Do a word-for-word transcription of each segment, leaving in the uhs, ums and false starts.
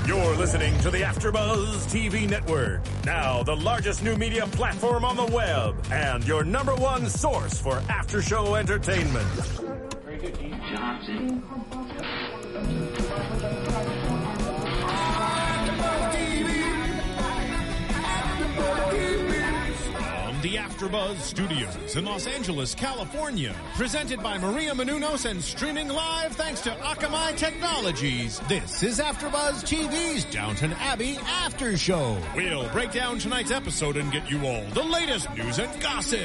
You're listening to the AfterBuzz T V Network, now the largest new media platform on the web, and your number one source for after-show entertainment. Very good, Dean Johnson. The AfterBuzz Studios in Los Angeles, California. Presented by Maria Menounos and streaming live thanks to Akamai Technologies. This is AfterBuzz T V's Downton Abbey After Show. We'll break down tonight's episode and get you all the latest news and gossip.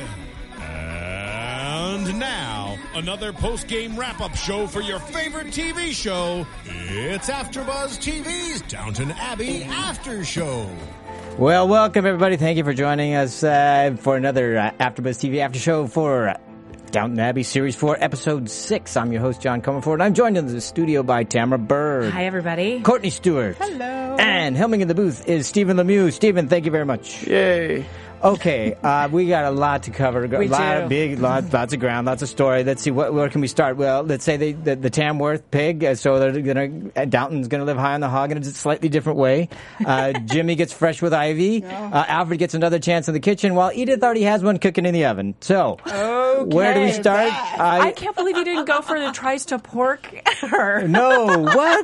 And now, another post-game wrap-up show for your favorite T V show. It's AfterBuzz T V's Downton Abbey After Show. Well, welcome everybody. Thank you for joining us uh, for another uh, AfterBuzz T V After Show for uh, Downton Abbey Series four, Episode six. I'm your host, John Comerford. I'm joined in the studio by Tamara Bird. Hi, everybody. Courtney Stewart. Hello. And helming in the booth is Stephen Lemieux. Stephen, thank you very much. Yay. Okay, uh, we got a lot to cover. A we lot do. of big, lot, lots of ground, lots of story. Let's see, what, where can we start? Well, let's say they, the, the Tamworth pig, uh, so they're gonna, uh, Downton's going to live high on the hog in a slightly different way. Uh, Jimmy gets fresh with Ivy. Uh, Alfred gets another chance in the kitchen, while Edith already has one cooking in the oven. So, Okay. where do we start? I, I can't believe you didn't go for the tries to pork her. No, what?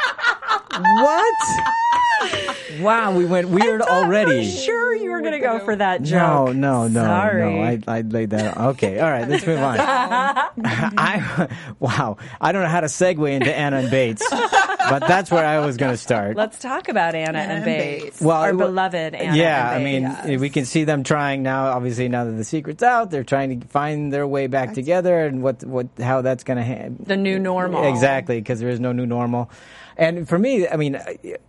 What? Wow, we went weird I thought already. For sure you were going to go for that No, joke. no, no, Sorry. no. I, I laid that on. Okay, all right, let's move on. I, wow, I don't know how to segue into Anna and Bates, but that's where I was going to start. Let's talk about Anna and Bates. Well, our it- beloved Anna yeah, and I mean, Bates. we can see them trying now. Obviously, now that the secret's out, they're trying to find their way back together, and what, what, how that's going to happen. The new normal. Exactly, because there is no new normal. And for me, I mean,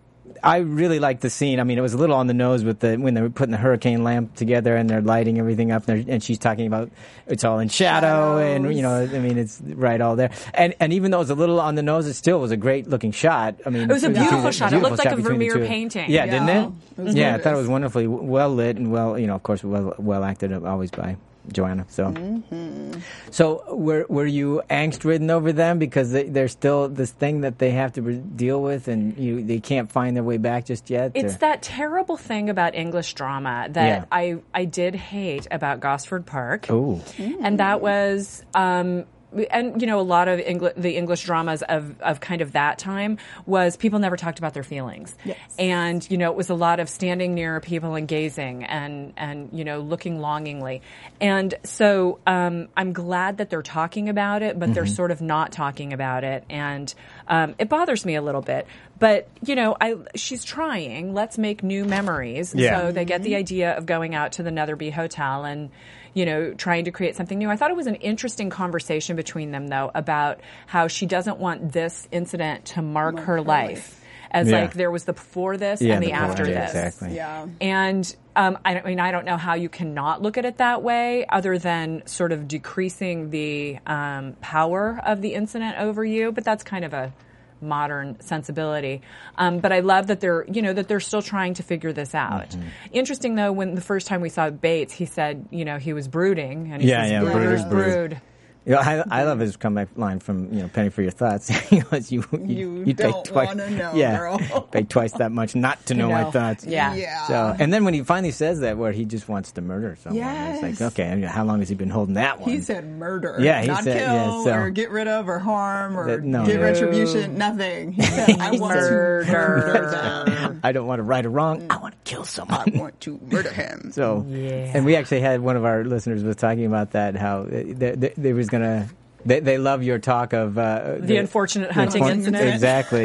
I really like the scene. I mean, it was a little on the nose with the when they were putting the hurricane lamp together and they're lighting everything up, and, and she's talking about it's all in shadow, Shadows. and you know, I mean, it's right all there. And and even though it was a little on the nose, it still was a great looking shot. I mean, It was a between beautiful the- shot. It looked like a between the Vermeer two. painting. Yeah, Yeah. didn't it? It was Yeah, I gorgeous. thought it was wonderfully well lit and well, you know, of course, well well acted always by Joanna. So, Mm-hmm. so were were you angst ridden over them because they, they're still this thing that they have to re- deal with, and you they can't find their way back just yet? It's or? that terrible thing about English drama that Yeah. I, I did hate about Gosford Park. Oh, And that was, um, and you know, a lot of Engli- the English dramas of, of kind of that time was people never talked about their feelings. Yes. And, you know, it was a lot of standing near people and gazing and, and you know, looking longingly. And so um, I'm glad that they're talking about it, but they're sort of not talking about it. And um, it bothers me a little bit. But, you know, I she's trying. Let's make new memories. Yeah. So they get the idea of going out to the Netherby Hotel and, you know, trying to create something new. I thought it was an interesting conversation between them, though, about how she doesn't want this incident to mark, Mark her, her life. life. As Yeah. like there was the before this yeah, and the, the after yeah, this. exactly. Yeah. And um, I, don't, I mean, I don't know how you cannot look at it that way, other than sort of decreasing the um, power of the incident over you. But that's kind of a modern sensibility. Um, but I love that they're, you know, that they're still trying to figure this out. Mm-hmm. Interesting though, when the first time we saw Bates, he said, you know, he was brooding, and he Yeah, says, yeah, brooders brooders brood. brood. You know, I, I love his comeback line from you know Penny for Your Thoughts. He goes, you, You pay don't twice, wanna know, yeah, girl. pay twice that much not to know, my know. thoughts. Yeah. Yeah. So, and then when he finally says that, where he just wants to murder someone, it's Yes. like, okay, I mean, how long has he been holding that one? He said murder. Yeah, he not said- kill yeah, so- or get rid of or harm or That- no. get No. retribution. Nothing. He said, I want to Murder. murder them. I don't want to right or wrong. I want to kill I someone. want to murder him. So, Yeah. and we actually had one of our listeners was talking about that, how they, they, they was going to, they, they love your talk of uh, The unfortunate hunting unfortunate- incident. Exactly.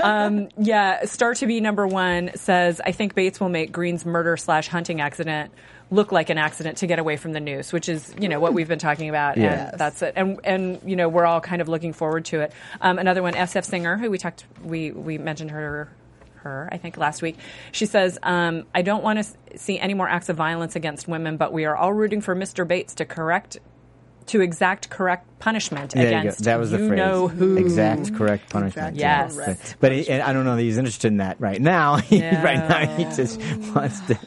Yeah, Star to Be number one says, I think Bates will make Green's murder slash hunting accident look like an accident to get away from the news, which is, you know, what we've been talking about. Yes. And that's it. And, and, you know, we're all kind of looking forward to it. Um, another one, S F Singer, who we talked, we, we mentioned her, her, I think last week. She says, um, I don't want to see any more acts of violence against women, but we are all rooting for Mister Bates to correct to exact correct punishment There you go. against That was the you phrase. know who. Exact correct punishment. Yes. correct But he, and I don't know that he's interested in that right now. He, No. right now, he just wants to.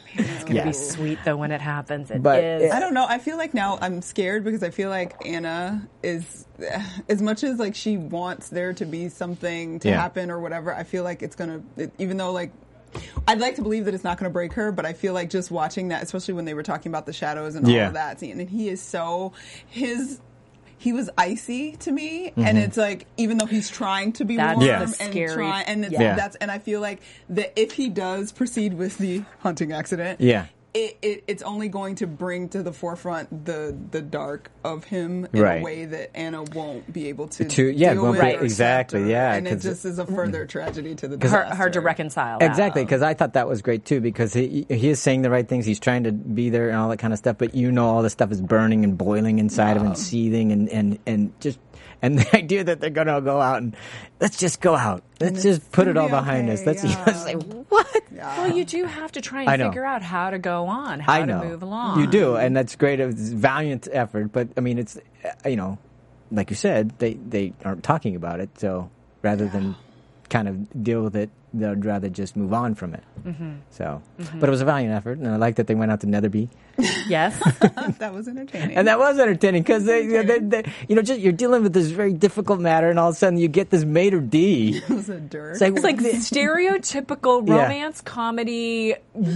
going to be Yes. sweet though when it happens. It is. But it- I don't know. I feel like now I'm scared because I feel like Anna is, as much as like she wants there to be something to Yeah. happen or whatever, I feel like it's going to, even though like, I'd like to believe that it's not going to break her, but I feel like just watching that, especially when they were talking about the shadows and all Yeah. of that scene, and he is so, his, he was icy to me, Mm-hmm. and it's like, even though he's trying to be That's warm the and scary- try, and it's, Yeah. that's, and I feel like that if he does proceed with the hunting accident, Yeah. it, it, it's only going to bring to the forefront the the dark of him in Right. a way that Anna won't be able to, To- yeah, deal won't with be- or accept exactly, or- yeah, and it 'cause- just is a further tragedy to the hard, disaster. hard to reconcile. that. Exactly, because I thought that was great too. Because he he is saying the right things. He's trying to be there and all that kind of stuff. But you know, all the stuff is burning and boiling inside of him, and seething, and and and just and the idea that they're gonna go out and let's just go out, let's just put it all gonna be behind us. okay, That's you yeah. know, it's like what? Well, you do have to try I and know. figure out how to go on, how I know to move along. you do, and that's great. It's valiant effort, but I mean, it's uh, you know, like you said, they they aren't talking about it. So rather than kind of deal with it, they'd rather just move on from it. Mm-hmm. So, but it was a valiant effort, and I like that they went out to Netherby. Yes. That was entertaining. And that was entertaining because they, they, they, you know, just you're dealing with this very difficult matter, and all of a sudden you get this maitre d. It was a dirt. It's like, It's like stereotypical Yeah. romance comedy,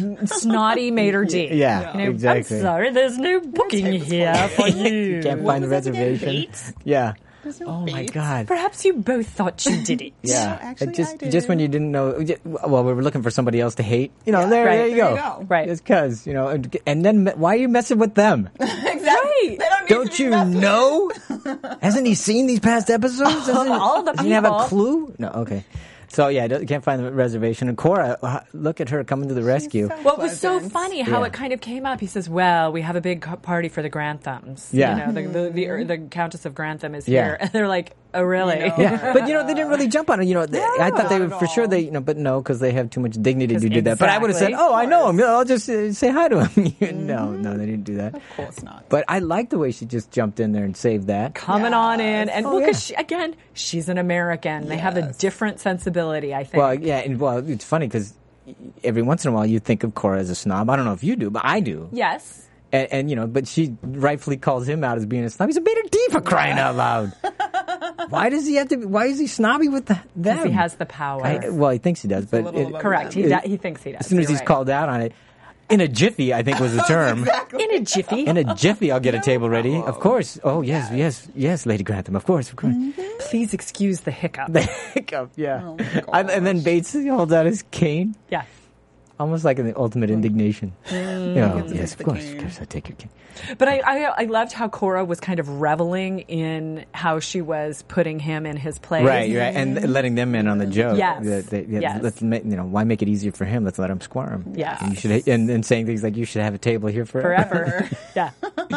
snotty maitre d. yeah, You know, exactly. I'm sorry, there's no booking table here for you. You can't What find the was that again? reservation. Bates? Yeah. There's no Oh my Bates. God. Perhaps you both thought you did it. Yeah. No, actually, It just I did. just when you didn't know. Well, we were looking for somebody else to hate. You know, there, Right. there you There go. you go. Right. Just because, you know, and, and then why are you messing with them? Exactly. Right. They don't, need Don't to be you messed with. know? Hasn't he seen these past episodes? Doesn't, All the doesn't he have a people. clue? No, okay. So yeah, you can't find the reservation. And Cora, uh, look at her coming to the rescue. so- Well, it was so Pleasant. funny how Yeah. it kind of came up. He says, "Well, we have a big co- party for the Granthams. Yeah. You know, the the, the, er, the Countess of Grantham is Yeah. here." And they're like, "Oh, really?" You know. Yeah, but you know they didn't really jump on it. You know, they, I thought they not would at for sure all. they, you know, but no, because they have too much dignity to 'Cause do that. But I would have said, exactly. "Oh, I know him. I'll just uh, say hi to him." No, no, they didn't do that. Of course not. But I like the way she just jumped in there and saved that. Coming on in, and Oh, well, yeah. because she, again, she's an American. They have a Yes. different sensibility, I think. Well, yeah, and well, it's funny because every once in a while you think of Cora as a snob. I don't know if you do, but I do. yes. And, and you know, but she rightfully calls him out as being a snob. He's a maitre d for crying out loud. Why does he have to? Be, why is he snobby with the, them? Because he has the power. I, well, he thinks he does, but little it- above Correct. He, It- do- he thinks he does. as soon as You're he's right. called out on it, in a jiffy, I think was the term. In a jiffy. In a jiffy, I'll get a table ready. Of course. Oh yes, yes, yes, Lady Grantham. Of course, of course. Please excuse the hiccup. The hiccup, yeah. Oh, my and, and then gosh. Bates holds out his cane, Yeah. almost like in the ultimate indignation. Mm. You know, Gets to yes, take of the course, cane. of course, I take your cane. But I, I, I loved how Cora was kind of reveling in how she was putting him in his place. Right, right, and letting them in on the joke. Yes. That they- yeah, Yes. Let's make, you know, why make it easier for him? Let's let him squirm. Yes. And you should, and, and saying things like you should have a table here forever. Forever. yeah.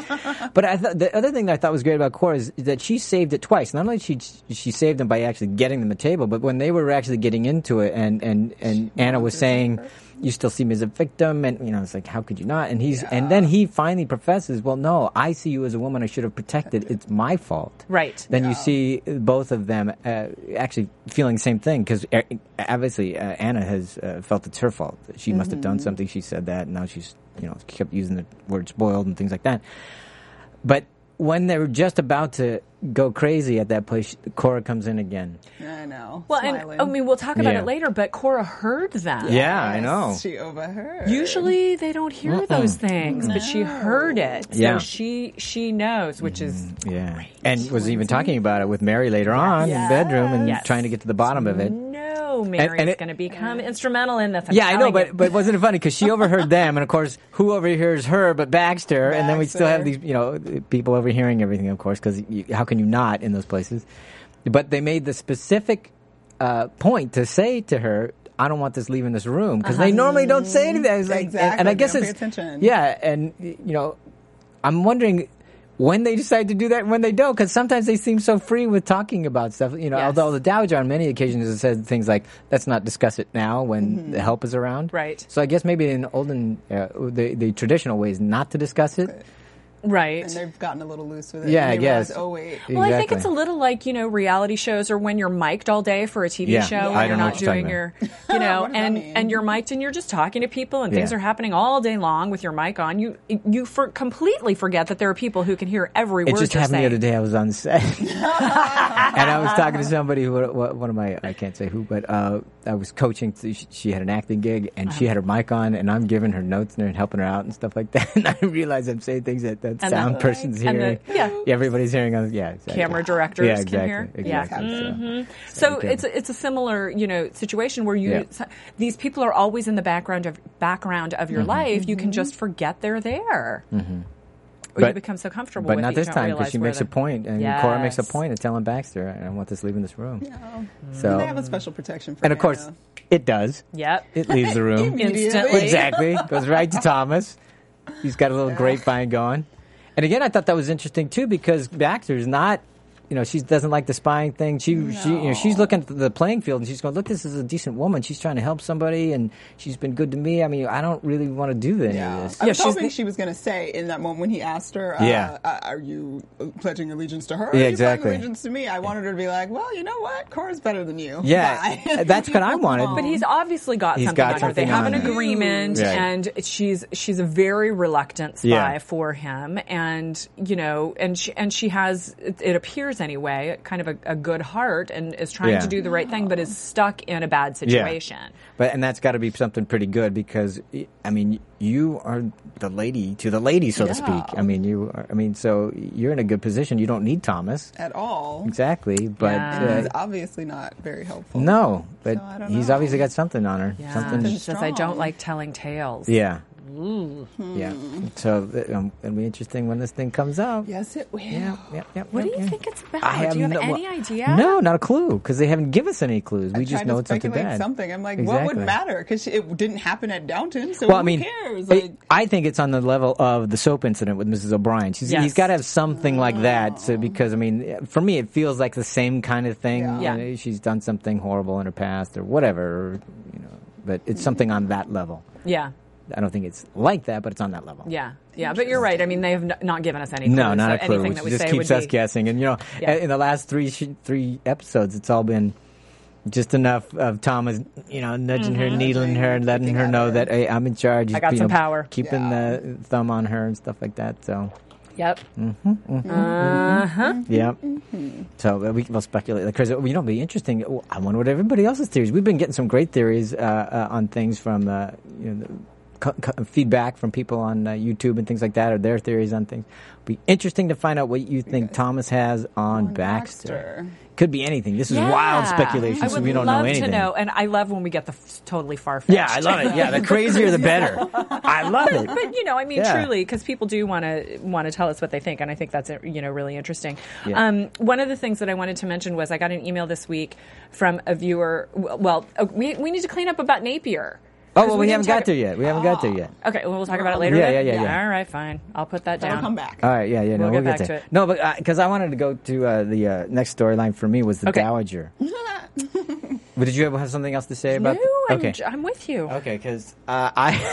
But I thought the other thing that I thought was great about Cora is that she saved it twice. Not only she she saved them by actually getting them a table, but when they were actually getting into it, and and and Anna was saying, "You still see me as a victim," and you know, it's like, how could you not? And he's and then he finally professes, "Well, no, I see you as a woman I should have protected. It's my fault." Right. Then you see both of them uh, actually feeling the same thing because obviously uh, Anna has uh, felt it's her fault. She must have done something. She said that, and now she's you know kept using the word spoiled and things like that. But when they were just about to go crazy at that place, Cora comes in again. I know. Well, Smiling. and I mean, we'll talk about Yeah. it later, but Cora heard them. Yeah, I know. She overheard. Usually they don't hear those things, but she heard it. So Yeah. she she knows, which is Yeah, and was even talking about it with Mary later on in the bedroom and Yes. trying to get to the bottom of it. no, Mary's and it- going to become instrumental in this. I'm Yeah, I know, telling but you. but wasn't it funny because she overheard them, and of course, who overhears her but Baxter, and then we still have Baxter. these, you know, people overhearing everything, of course, because how can you not in those places? But they made the specific uh, point to say to her, "I don't want this leaving this room," because they normally don't say anything. It's like- and- Exactly, and, I they guess don't pay it's attention. yeah, and you know, I'm wondering. When they decide to do that, and when they don't, because sometimes they seem so free with talking about stuff. You know, Yes. although the Dowager on many occasions has said things like, "Let's not discuss it now" when the help is around. Right. So I guess maybe in olden, uh, the the traditional way is not to discuss it. Right. And they've gotten a little loose with it. Yeah, and I they guess. realize, oh, wait. Well, I think Exactly. it's a little like, you know, reality shows or when you're mic'd all day for a T V Yeah. show Yeah, I and don't you're know not what you're doing talking your, you know, What does that and, mean? and you're mic'd and you're just talking to people and things Yeah. are happening all day long with your mic on. You you for, completely forget that there are people who can hear every It word just you're happened saying. the other day. I was on set, and I was talking to somebody who, one of my, I can't say who, but uh, I was coaching. She had an acting gig, and she had her mic on, and I'm giving her notes and helping her out and stuff like that. And I realize I'm saying things that that And sound the- person's and the- hearing. yeah. everybody's hearing. On, yeah, exactly. Camera directors yeah, can exactly, hear. Exactly. Yeah. So, Mm-hmm. So okay. it's a, it's a similar, you know, situation where you Yeah. s- these people are always in the background of background of your Mm-hmm. life. You can just forget they're there. Mm-hmm. Or But- you become so comfortable But with not it, this you don't time because realize she where makes the- a point, and Cora makes a Yes. point of telling Baxter, "I want this leaving this room." Oh. So, They have a special protection for and of course, Hannah. it does. Yep. It leaves the room. Immediately. Instantly. Exactly. Goes right to Thomas. He's got a little grapevine going. And again, I thought that was interesting too because Baxter's not, you know, she doesn't like the spying thing. She, she, you know, she's looking at the playing field and she's going, "Look, this is a decent woman. She's trying to help somebody, and she's been good to me. I mean, I don't really want to do any Yeah. of this." I was Yeah, she's hoping the- she was going to say in that moment when he asked her, uh, Yeah. uh, "Are you pledging allegiance to her? Yeah, or are you exactly. pledging allegiance to me?" I wanted her to be like, "Well, you know what? Cora's better than you." Yeah, Bye. that's what I wanted. But he's obviously got He's something got on her. They something have on an her. agreement, Right. and she's she's a very reluctant spy Yeah. for him. And you know, and she and she has it, it appears anyway, kind of a, a good heart, and is trying Yeah. to do the right thing, but is stuck in a bad situation. But and that's got to be something pretty good because I mean you are the lady to the lady, so to speak. I mean you. Are, I mean so you're in a good position. You don't need Thomas at all. exactly, but Yeah. And uh, he's obviously not very helpful. no, but So I don't he's know. obviously got something on her. Yeah, Something. she says, "I don't strong. like telling tales." Yeah. Yeah. So um, it'll be interesting when this thing comes out. Yes, it will. Yeah, yeah, yeah, What yeah, do you yeah. think it's about? I have do you have no, any well, idea? No, not a clue because they haven't given us any clues. We I just tried know to it's something speculate bad. something. I'm like, what Exactly. would matter? Because it didn't happen at Downton, so Well, who I mean, cares? it- Like, I think it's on the level of the soap incident with Missus O'Brien. She's, Yes. He's got to have something like that so, because, I mean, for me, it feels like the same kind of thing. Yeah. Yeah. You know, she's done something horrible in her past or whatever, or, you know, but it's something on that level. Yeah. I don't think it's like that, but it's on that level. Yeah, yeah, but you're right. I mean, they have n- not given us any clues. No, not so a clue. Anything Which that we just say keeps would us be, guessing. And you know, Yeah. in the last three sh- three episodes, it's all been just enough of Thomas, you know, nudging her, needling her, and letting her know that hey, I'm in charge. I got you some know, power. keeping Yeah. the thumb on her and stuff like that. So, Yep. yeah. So uh, we can well speculate because you know, it'll be interesting. I wonder what everybody else's theories. We've been getting some great theories uh, uh, on things from uh, you know. The, co- co- feedback from people on uh, YouTube and things like that, or their theories on things. Be interesting to find out what you think Thomas has on, On Baxter. Baxter. Could be anything. This is Yeah. wild speculation, I so would we don't love know anything. to know, and I love when we get the f- totally far fetched. Yeah, I love it. Yeah, the crazier the better. I love it. But you know, I mean, Yeah. truly, because people do want to want to tell us what they think, and I think that's uh, you know really interesting. Yeah. Um, one of the things that I wanted to mention was I got an email this week from a viewer. w- Well, uh, we we need to clean up about Napier. Oh, 'Cause well, we, didn't haven't talk- got there yet. We haven't got there yet. Okay, well, we'll talk about it later. Yeah, then? yeah, yeah, yeah. All right, fine. I'll put that that'll down. come back. All right, yeah, yeah, no, We'll we'll, get get, back there. to it. No, but because I wanted to go to uh, the uh, next storyline for me was the Okay. Dowager. But did you ever have something else to say No, about? I'm, okay. j- I'm with you. Okay, because uh,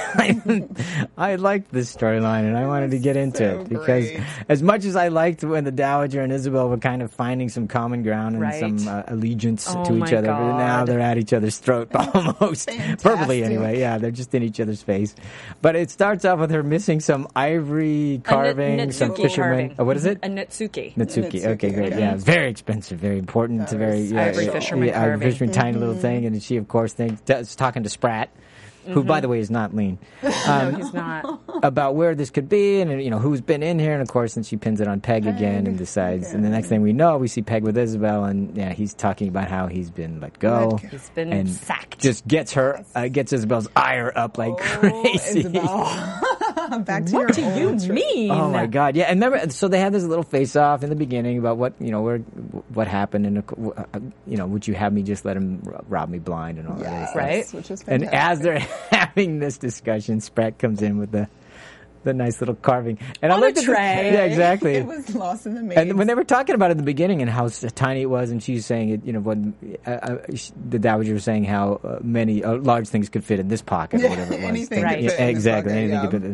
I I liked this storyline and I wanted to get into so it because great. as much as I liked when the Dowager and Isabel were kind of finding some common ground and Right. some uh, allegiance Oh to my each other, but now God. they're at each other's throat almost verbally Fantastic. anyway. Yeah, they're just in each other's face. But it starts off with her missing some ivory carving, a nit- some nitsuki fisherman. carving. Oh, what is it? A nitsuki. Natsuki. Natsuki, Okay, great. okay. Yeah, very expensive, very important. It's a very yeah, Ivory yeah, fisherman yeah, ivory carving. fisherman, tiny little thing, and she, of course, thinks, is talking to Spratt, who, by the way, is not lean, no, he's not. about where this could be, and you know who's been in here, and of course, then she pins it on Peg, again and decides. And the next thing we know, we see Peg with Isabel, and yeah, he's talking about how he's been let go, Let go. He's been and sacked. just gets her, uh, gets Isabel's ire up like crazy. Isabel. Back to What your do you old trick. mean? Oh my God! Yeah, and remember, so they had this little face-off in the beginning about what you know, where what happened, and uh, you know, would you have me just let him ro- rob me blind and all that other Yes, stuff. Right. Which is And fantastic. as they're having this discussion, Spratt comes in with the the nice little carving, and I On a looked at this- tray. Yeah, exactly. It was lost in the maze. And when they were talking about it in the beginning and how s- tiny it was, and she's saying it, you know, when uh, uh, sh- the Dowager was saying how uh, many uh, large things could fit in this pocket or Yeah, whatever it was. anything could Yeah, fit in this exactly, pocket, anything yeah. could fit in.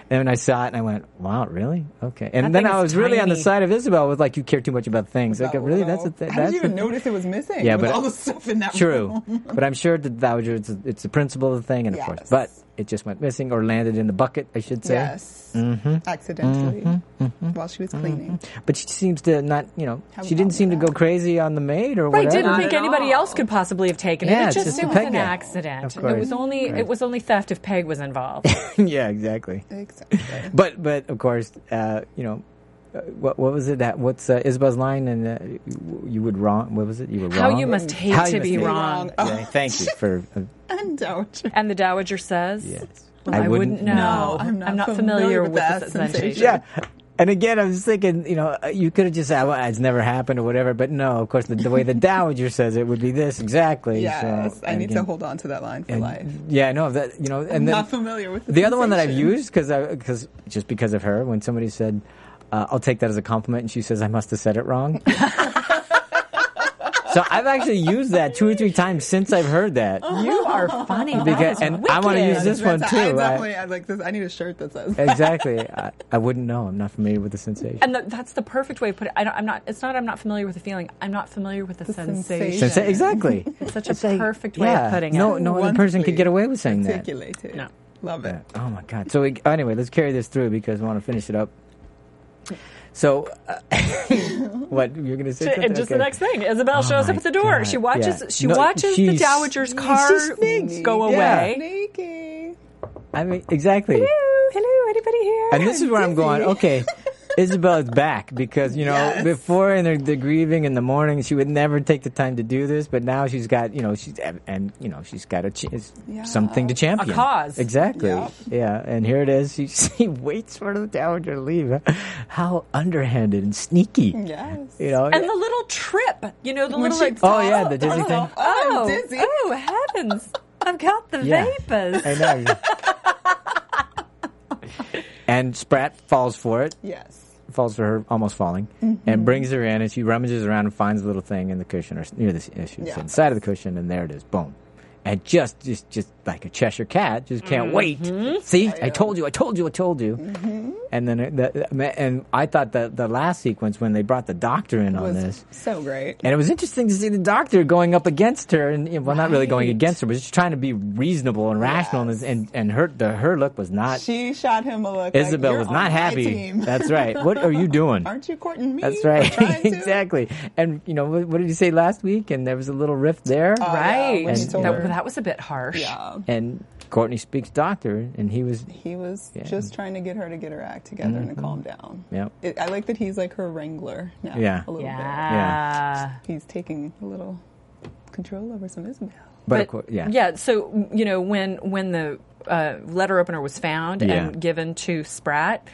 And when I saw it, and I went, "Wow, really? Okay." And That then thing I is was really on the tiny. side of Isabel with like, "You care too much about things." Like, About really, what that's a all- thing. How That's did you even the- notice it was missing? Yeah, with but all the stuff in that True, room. but I'm sure the Dowager, it's, a, it's the principle of the thing, and of course, Yes. but it just went missing or landed in the bucket, I should say. Yes, accidentally while she was cleaning. But she seems to not, you know, Have a she didn't problem seem to with go that. crazy on the maid or Right, whatever. didn't Not think at anybody all. else could possibly have taken Yeah, it. It it's just, just it a was Peg an guy. accident. Of It course. was only Right. it was only theft if Peg was involved. Yeah, exactly. Exactly. But but of course, uh, you know, uh, what what was it that what's uh, Isabel's line? And uh, you, you would wrong. What was it? You were How wrong. you must hate How to you be must hate- wrong. wrong. Yeah, thank you for. Uh, And Dowager. And the Dowager says, yes. well, I, wouldn't know. No, I'm not familiar, familiar with, with the that sensation. sensation. Yeah. And again, I was thinking, you know, uh, you could have just said, well, it's never happened or whatever. But no, of course, the, the way the Dowager says it would be this exactly. Yes, so, I and need again- to hold on to that line for and- life. Yeah, no, that you know, and I'm then not familiar with the, the other one that I've sensation. used because because just because of her, when somebody said, uh, "I'll take that as a compliment," and she says, "I must have said it wrong." So I've actually used that two or three times since I've heard that. You are funny. That Because, is and I want to wicked. use this one That's- too. I I- definitely, I like this. I need a shirt that says. exactly. I, I wouldn't know. I'm not familiar with the sensation. And the, that's the perfect way to put it. I don't, I'm not. It's not. I'm not familiar with the feeling. I'm not familiar with the, The sensation. sensation. Sensa- exactly. It's such a It's like, perfect way yeah, of putting no, it. No other person could get away with saying that. Articulated. No. Love it. Yeah. Oh my god. So we, anyway, let's carry this through because I want to finish it up. So, uh, what you're going to say? And just the Okay. next thing, Isabel Oh shows my up at the door. God. She watches. Yeah. She No, watches the she's- Dowager's she's car sneaky. go Yeah. away. Sneaky. I mean, exactly. Hello, hello, anybody here? And this is where I'm going, Dizzy. okay, Isabel is back because, you know, Yes. before in the, the grieving in the morning, she would never take the time to do this, but now she's got, you know, she's, and, and you know, she's got a ch- Yeah. something to champion. A cause. Exactly. Yeah. Yeah. And here it is. She, she waits for the Dowager to leave. How underhanded and sneaky. Yes. You know? And the little trip, you know, the When little she like, Oh, yeah, the dizzy Oh, thing. oh, oh, I'm dizzy. oh, heavens, I've got the Yeah. vapors. I know. And Spratt falls for it. Yes. Falls for her, almost falling, Mm-hmm. and brings her in, and she rummages around and finds the little thing in the cushion, or s- near the s- she's Yeah. inside of the cushion, and there it is, boom. And just, just, just like a Cheshire cat, just can't wait. See, I told you, I told you, I told you. Mm-hmm. And then, it, the, and I thought that the last sequence when they brought the doctor in on Was this, so great. and it was interesting to see the doctor going up against her, and you know, well, not really going Right. against her, but just trying to be reasonable and rational, Yes. and and her the, her look was not. She shot him a look. Isabel like, "You're was on not my happy. team." That's right. What are you doing? Aren't you courting me? That's Or right. trying to? Exactly. And you know what, what did you say last week? And there was a little rift there. Oh, yeah, Right. when he And, told you that, her. that was a bit harsh. Yeah. and Courtney speaks doctor, and he was. He was Yeah. just trying to get her to get her act together and to calm down. Yep. It, I like that he's like her wrangler now. Yeah. A little Yeah. bit. He's taking a little control over some Isabel. But, of course, yeah. Yeah. So you know when when the uh, letter opener was found Yeah. Mm-hmm. and given to Spratt,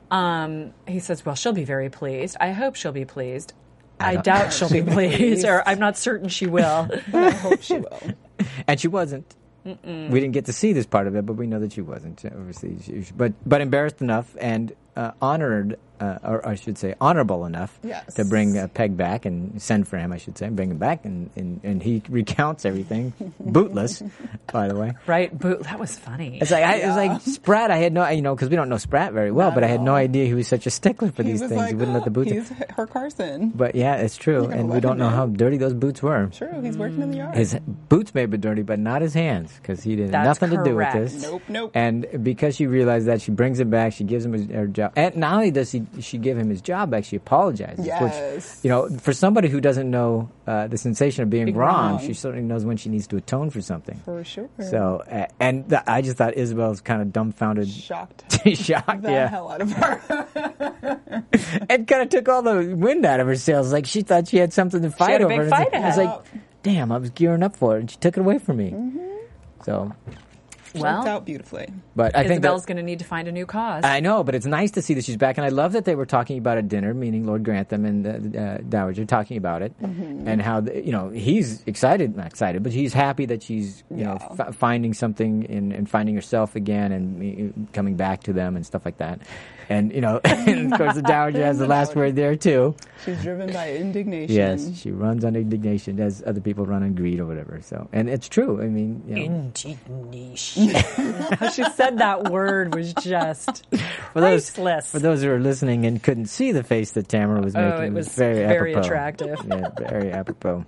um, he says, "Well, she'll be very pleased. I hope she'll be pleased. I, don't- doubt she'll be pleased, or I'm not certain she will." But I hope she will. And she wasn't. Mm-mm. We didn't get to see this part of it, but we know that she wasn't. Obviously, she, she- but but embarrassed enough and uh, honored, uh, or I should say, honorable enough Yes. to bring uh, Peg back and send for him. I should say, bring him back, and and, and he recounts everything, bootless, by the way. Right? But that was funny. It's like I, it was like Spratt. I had no, you know, because we don't know Spratt very well, Not but I at had no all. idea he was such a stickler for He these was things. like, he wouldn't let the boots. he's her Carson. But yeah, it's true, You're gonna and we let don't him know in. how dirty those boots were. True, he's working in the yard. His boots may be dirty, but not his hands, because he did That's nothing to do with correct. this. Nope, nope. And because she realized that, she brings him back. She gives him his her job, and not only does she she give him his job back, she apologizes. Yes. Which, you know, for somebody who doesn't know uh, the sensation of being Being wrong, wrong. she certainly knows when she needs to atone for something. For sure. So, uh, and th- I just thought Isabel's kind of dumbfounded, shocked shocked, the yeah, hell out of her. and kind of took all the wind out of her sails. Like she thought she had something to fight had a over. big and fight I was ahead. like, damn, I was gearing up for it, and she took it away from me. Mm-hmm. So, Well, Worked out beautifully. but I think that, Isabel's going to need to find a new cause. I know, but it's nice to see that she's back, and I love that they were talking about at dinner, meaning Lord Grantham and the uh, Dowager talking about it, Mm-hmm. and how the, you know he's excited, not excited, but he's happy that she's you know Yeah. f- finding something and, and finding herself again and uh, coming back to them and stuff like that, and you know, and of course the Dowager has the last word there too. She's driven by indignation. Yes, she runs on indignation as other people run on greed or whatever. So, and it's true. I mean, you know, Indignation. How she said that word was just For those, priceless. for those who are listening and couldn't see the face that Tamara was making, Oh, it was very, very apropos. attractive. Yeah, very apropos.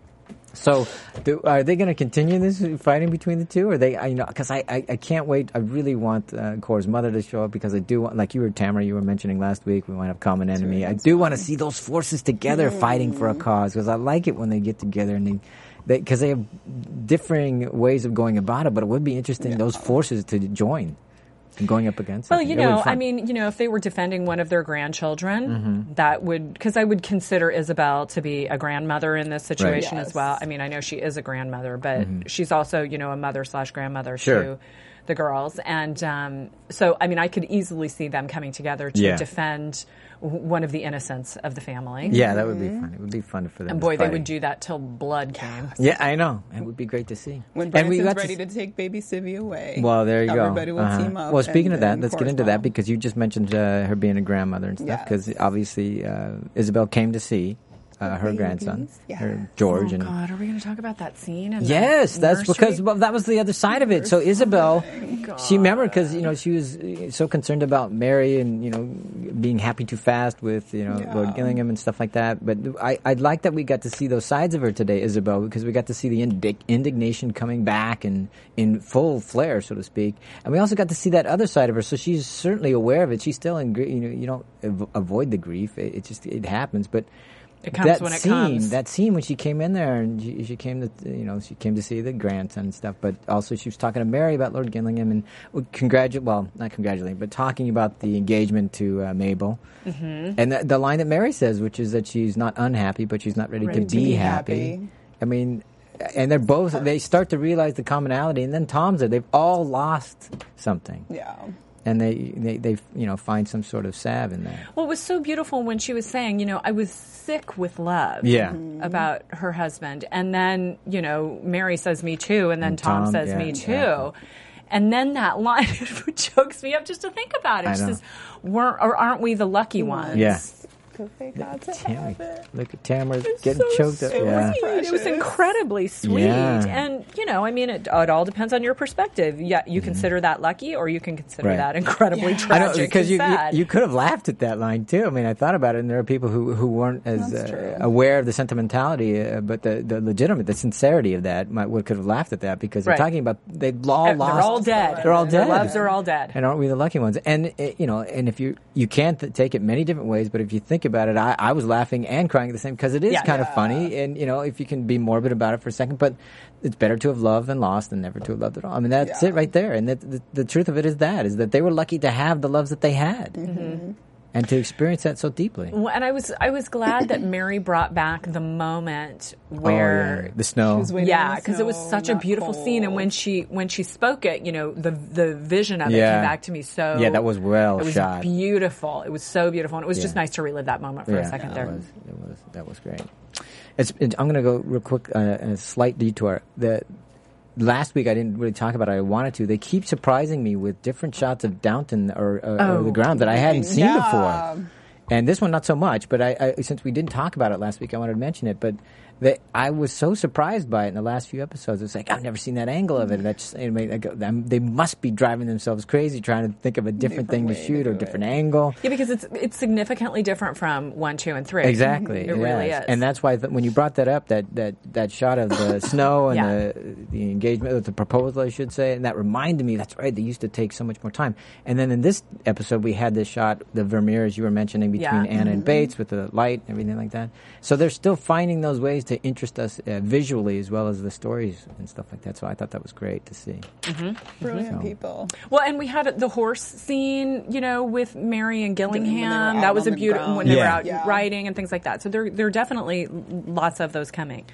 So, do, are they going to continue this fighting between the two? Or are they, I, you know, because I, I, I can't wait. I really want uh, Cora's mother to show up because I do want, like you were, Tamara, you were mentioning last week, we want to have common enemy. I do want to see those forces together mm. fighting for a cause because I like it when they get together and they, because they, they have differing ways of going about it. But it would be interesting yeah. those forces to join. Going up against well, something. you know, I mean, you know, if they were defending one of their grandchildren, mm-hmm. that would, because I would consider Isabel to be a grandmother in this situation right. yes. as well. I mean, I know she is a grandmother, but mm-hmm. she's also, you know, a mother slash grandmother sure. to the girls. And um, so, I mean, I could easily see them coming together to yeah. defend one of the innocents of the family. Yeah, that would be fun. It would be fun for them. And boy, to they would do that till blood came. Yeah, I know. It would be great to see. When Branson's ready to, to take baby Sivvy away. Well, there you everybody go. Everybody will uh-huh. team up. Well, speaking and, of that, let's get into mom. that because you just mentioned uh, her being a grandmother and stuff. Because yes. obviously, uh, Isabel came to see uh, her grandson, yes. her George. Oh and God, are we going to talk about that scene? In yes, the that's nursery? because well, that was the other side of it. So Isabel, God. she remembered because you know she was so concerned about Mary and you know being happy too fast with you know yeah. Lord Gillingham and stuff like that. But I I like that we got to see those sides of her today, Isabel, because we got to see the indig- indignation coming back and in full flare, so to speak, and we also got to see that other side of her. So she's certainly aware of it. She's still in grief. You know, you don't av- avoid the grief. It, it just it happens, but. It comes that when it scene, comes. That scene when she came in there and she, she came to, you know, she came to see the grandson and stuff, but also she was talking to Mary about Lord Gillingham and well, congratulate, well, not congratulating, but talking about the engagement to uh, Mabel. Mm-hmm. And the, the line that Mary says, which is that she's not unhappy, but she's not ready, ready to, to be, be happy. happy. I mean, and they're both, they start to realize the commonality, and then Tom's there. They've all lost something. Yeah. And they, they, they, you know, find some sort of salve in that. Well, it was so beautiful when she was saying, you know, I was sick with love yeah. mm-hmm. about her husband. And then, you know, Mary says me too. And then and Tom, Tom says yeah, me too. yeah. And then that line chokes me up just to think about it. I She know. says, weren't, or aren't we the lucky ones? Yeah. Because they got to Tamara, have it. look at Tamara It's getting so choked up. sweet. Yeah. It was incredibly sweet. Yeah. And, you know, I mean, it, it all depends on your perspective. Yeah, you mm-hmm. consider that lucky or you can consider Right. that incredibly Yeah. tragic I know, because and you, you sad. you could have laughed at that line too. I mean, I thought about it, and there are people who, who weren't as That's uh, true. aware of the sentimentality, uh, but the, the legitimate, the sincerity of that might would could have laughed at that because Right. they're talking about they've all They're lost. all dead. They're all Their dead. loves are all dead. And aren't we the lucky ones? And uh, you know, and if you you can th- take it many different ways, but if you think about it, I, I was laughing and crying at the same because it is Yeah. kind Yeah. of funny, and you know, if you can be morbid about it for a second, but it's better to have loved and lost than never to have loved at all. I mean, that's Yeah. it right there. And the, the the truth of it is that is that they were lucky to have the loves that they had. Mm-hmm. And to experience that so deeply. Well, and I was I was glad that Mary brought back the moment where oh, yeah. the snow. She was waiting in yeah, the because it was snow, such a not beautiful cold. scene, and when she when she spoke it, you know, the the vision of it Yeah. came back to me so. Yeah, that was well it was shot. beautiful. It was so beautiful, and it was just Yeah. nice to relive that moment for yeah, a second that there. Was, it was that was great. It's, it, I'm going to go real quick, uh, a slight detour. The last week I didn't really talk about it. I wanted to. They keep surprising me with different shots of Downton or, uh, Oh. or the ground that I hadn't seen Yeah. before. And this one, not so much. But I, I, since we didn't talk about it last week, I wanted to mention it. But they, I was so surprised by it in the last few episodes. It's like I've never seen that angle of it. That's I mean, I go, they must be driving themselves crazy trying to think of a different, Different thing to way to shoot or do different it. angle. Yeah, because it's it's significantly different from one, two, and three. Exactly, it really yes. is. And that's why th- when you brought that up, that, that, that shot of the snow and Yeah. the the engagement, the proposal, I should say, and that reminded me. That's right. They used to take so much more time. And then in this episode, we had this shot, the Vermeer, as you were mentioning, between Yeah. Anna and Bates with the light and everything like that. So they're still finding those ways to interest us uh, visually as well as the stories and stuff like that. So I thought that was great to see. Brilliant So. people. Well, and we had the horse scene, you know, with Mary and Gillingham. out That was on a the beautiful ground. when they were Yeah. out Yeah. riding and things like that. So there, there are definitely lots of those coming,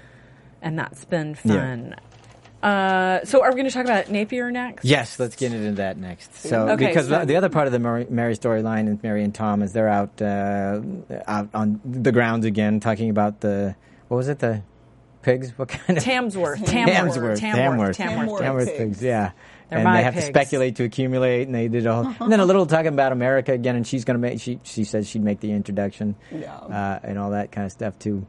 and that's been fun. Uh, so are we going to talk about Napier next? Yes, let's get into that next. So, Okay, because so- the other part of the Mary, Mary storyline is Mary and Tom is they're out uh, out on the grounds again, talking about the what was it, the pigs? What kind of Tamsworth, Tamworth, Tamworth, Tamworth, Tamworth, Tamworth. Tamworth pigs. pigs, yeah. They're and my they have pigs. to speculate to accumulate, and they did all. And then a little talking about America again, and she's going to make. She she says she'd make the introduction, Yeah. uh, and all that kind of stuff too.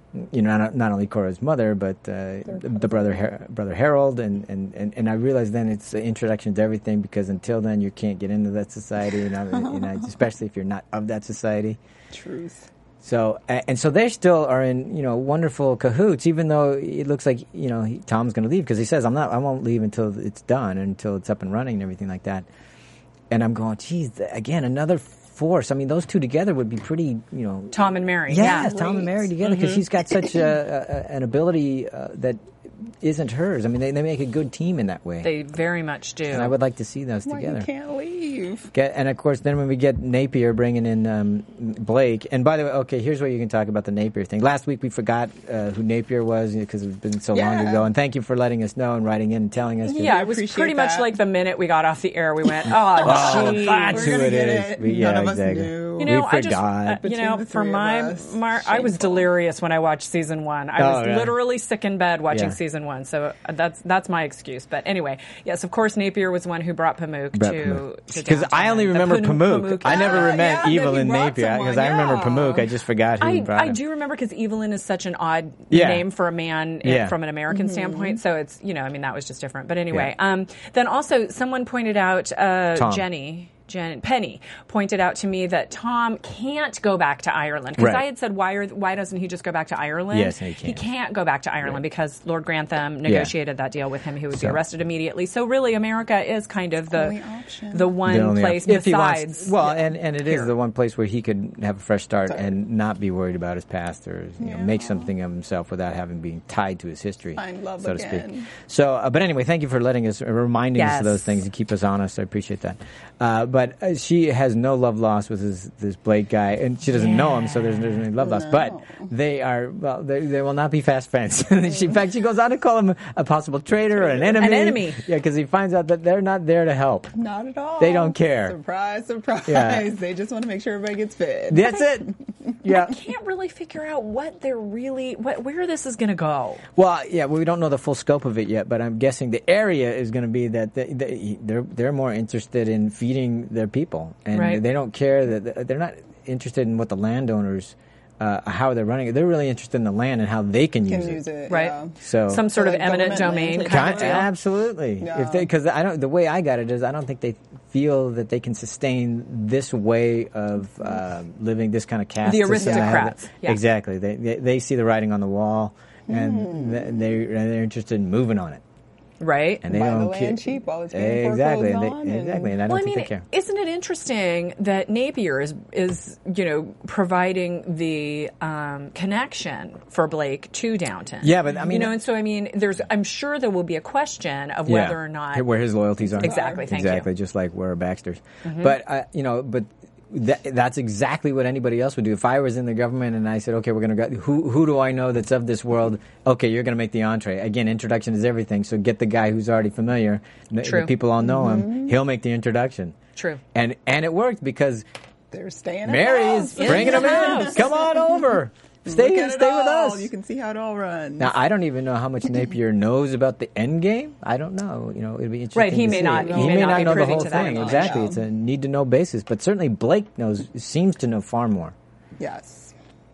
you know, not, not only Cora's mother, but uh, the, the brother Har- brother Harold, and, and, and, and I realized then it's an introduction to everything, because until then you can't get into that society, you know, you know, especially if you're not of that society. Truth. So and so they still are in, you know, wonderful cahoots, even though it looks like, you know, he, Tom's going to leave, because he says, I'm not, I won't leave until it's done, until it's up and running and everything like that. And I'm going, geez, again, another force. I mean, those two together would be pretty, you know. Tom and Mary. Yes, Yeah. Tom and Mary together, because mm-hmm. she's got such a, a, an ability uh, that isn't hers. I mean, they, they make a good team in that way. They very much do. And I would like to see those Why together. You can't leave. Get, and of course, then when we get Napier bringing in um, Blake, and by the way, okay, here's where you can talk about the Napier thing. Last week we forgot uh, who Napier was, because you know, it's been so yeah. long ago, and thank you for letting us know and writing in and telling us. Yeah, it was pretty that. much like the minute we got off the air, we went, oh, geez. That's who it is. It. We, yeah, None of exactly. us knew. You know, we I just, forgot. uh, you know, for my, my I was Shameful. delirious when I watched season one. I Oh, was yeah. literally sick in bed watching Yeah. season one. So that's that's my excuse. But anyway, yes, of course, Napier was the one who brought Pamuk Brought to Pamuk. to Because I downtown. only The remember Pamuk- Pamuk. Pamuk. I never Yeah, remember yeah, that he Evelyn brought Napier, someone, because I remember yeah. Pamuk. I just forgot who I, brought I him. do remember, because Evelyn is such an odd Yeah. name for a man in- Yeah. from an American Mm-hmm. standpoint. So it's, you know, I mean, that was just different. But anyway, Yeah. um, then also someone pointed out, uh, Tom. Jenny. Jen, Penny pointed out to me that Tom can't go back to Ireland, because Right. I had said, why are, why doesn't he just go back to Ireland? Yes, he can't. can't go back to Ireland Right. because Lord Grantham negotiated that deal with him. He would be So- arrested immediately. So really, America is kind of the Only option. the one The only place option. If he besides. wants, well, and, and it is here. the one place where he could have a fresh start Sorry. and not be worried about his past, or you know, Yeah. make something of himself without having been tied to his history, Find love so to again. speak. So, uh, but anyway, thank you for letting us, uh, reminding us Yes. of those things and keep us honest. I appreciate that. Uh, but uh, she has no love lost with this, this Blake guy, and she doesn't know him, so there's, there's no love lost. No. But they are, well, they, they will not be fast friends. she, in fact, she goes on to call him a possible traitor or an enemy. An enemy. Yeah, because he finds out that they're not there to help. Not at all. They don't care. Surprise, surprise. Yeah. They just want to make sure everybody gets fed. That's it. Yeah. Can't really figure out what they're really, what, where this is going to go. Well, yeah, well, we don't know the full scope of it yet, but I'm guessing the area is going to be that they, they, they're they're more interested in feeding their people, and Right. they don't care that they're not interested in what the landowners, uh, how they're running it. They're really interested in the land and how they can use Can it. use it. Right. Yeah. So Some sort So, of like, eminent government domain land kind of taking deal. Absolutely. Yeah. If because I don't, the way I got it is I don't think they feel that they can sustain this way of uh, living, this kind of caste The system. They have aristocrats, it- yeah. Exactly. They, they they see the writing on the wall, and th- they they're interested in moving on it. Right? And they Buy the don't land care. cheap while it's being exactly, foreclosed and they, on, and- exactly, and I don't Well, I think mean, they care. isn't it interesting that Napier is, is you know, providing the um, connection for Blake to Downton? Yeah, but, I mean- you know, and so I mean, there's, I'm sure there will be a question of Yeah. whether or not where his loyalties are. Exactly, thank you. exactly, just like where Baxter's. But uh, you know, but that, that's exactly what anybody else would do. If I was in the government and I said, "Okay, we're going to go," who who do I know that's of this world? Okay, you're going to make the entree. Again, introduction is everything. So get the guy who's already familiar. The, True. the people all know him. He'll make the introduction. True. And and it worked because They're staying at Mary the is house. bringing him in. house. Come on over. Stay Look in, at it stay with all. us. You can see how it all runs. Now, I don't even know how much Napier knows about the end game. I don't know. You know, it'd be interesting. Right, he to may see. not- He, he may may not not be know the privy whole to that thing. knowledge. Exactly, Yeah. it's a need to know basis. But certainly Blake knows, seems to know far more. Yes.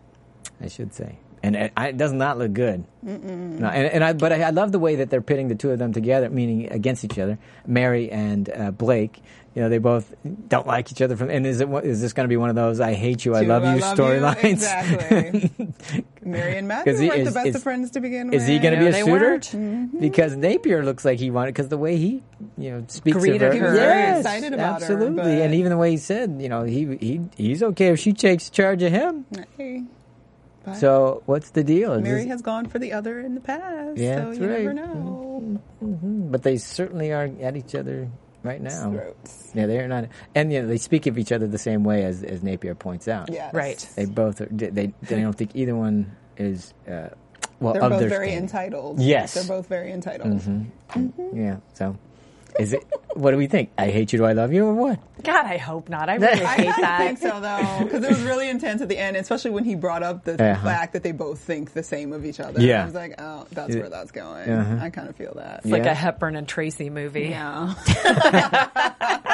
I should say, and it, I, it does not look good. No, and, and I, but I, I love the way that they're pitting the two of them together, meaning against each other. Mary and uh, Blake. You know, they both don't like each other. From and is it is this going to be one of those "I hate you, I Do love I you" love storylines? Exactly. Mary and Matthew Is he- weren't is- the best is- of friends to begin Is with. he going to No, be a they suitor? weren't. Because Napier looks like he wanted, because the way he, you know, speaks Greeted of her, her. He was very yes, excited about her, absolutely, but- and even the way he said, you know, he he he's okay if she takes charge of him. Hey. But So what's the deal? Is Mary this- has gone for the other in the past. Yeah, so that's you never right. know. but they certainly are at each other right now. Throats. Yeah, they're not, and you know, they speak of each other the same way as as Napier points out. Yes. Right. They both are, they they don't think either one is uh, well They're of both their very standing. entitled. Yes. They're both very entitled. Yeah. So, is it? What do we think? I hate you, do I love you, or what? God, I hope not. I really hate I that. think so, though, because it was really intense at the end, especially when he brought up the Uh-huh. fact that they both think the same of each other. Yeah. I was like, oh, that's Yeah. where that's going. Uh-huh. I kind of feel that. It's like Yeah. a Hepburn and Tracy movie. Yeah.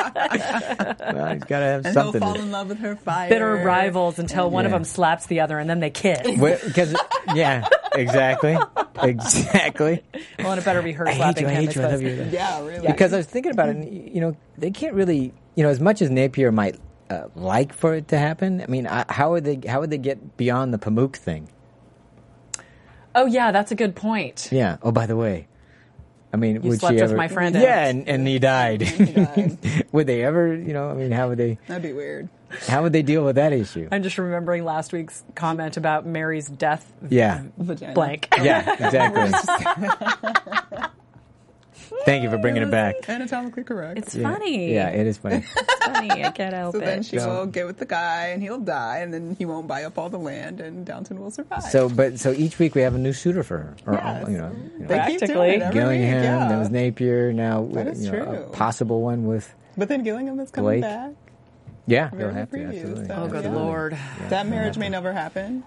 Well, he's got to have And something. he'll fall to- in love with her fire. Bitter rivals until one of Yeah. them slaps the other and then they kiss. Because, yeah, exactly. Exactly. Well, and it better be her I hate slapping you, I him. hate as you, I love opposed- you. Yeah, really. Because I was thinking about it, and, you know, they can't really, you know, as much as Napier might uh, like for it to happen, I mean, I, how would they how would they get beyond the Pamuk thing? Oh, yeah, that's a good point. Yeah. Oh, by the way, I mean, You would slept she with ever? my friend Yeah, and- and, and he died. He died. Would they ever? You know, I mean, how would they? That'd be weird. How would they deal with that issue? I'm just remembering last week's comment about Mary's death Yeah. Vagina. blank. Yeah. Exactly. Thank you for bringing it back. Anatomically correct. It's Yeah. funny. Yeah, it is funny. It's funny. I can't help so then it. she So- will get with the guy, and he'll die, and then he won't buy up all the land, and Downton will survive. So, but so each week we have a new suitor for her, or Yes. you know, you know they keep Practically. doing it every Gillingham. week, yeah. There was Napier. Now, That is you know, a true. possible one with But then Gillingham is coming Blake. back. yeah. Very They'll have to previews, absolutely. so- Oh, good Yeah. Lord. That marriage may never happen.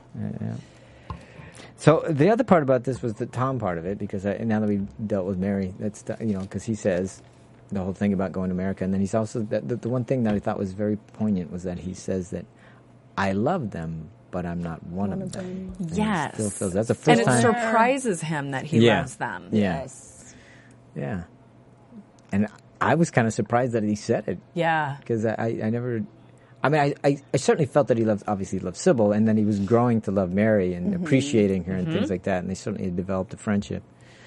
So the other part about this was the Tom part of it, because I, now that we dealt with Mary, that's the- you know, because he says the whole thing about going to America, and then he's also that the, the one thing that I thought was very poignant was that he says that I love them, but I'm not one, of them. And he Yes. still feels that's the And first it time. surprises him that he Yeah. loves them. Yeah. Yes. Yeah, and I was kind of surprised that he said it, Yeah. because I, I, I never. I mean, I, I, I certainly felt that he loves, obviously loved Sybil, and then he was growing to love Mary and appreciating her and things like that, and they certainly had developed a friendship.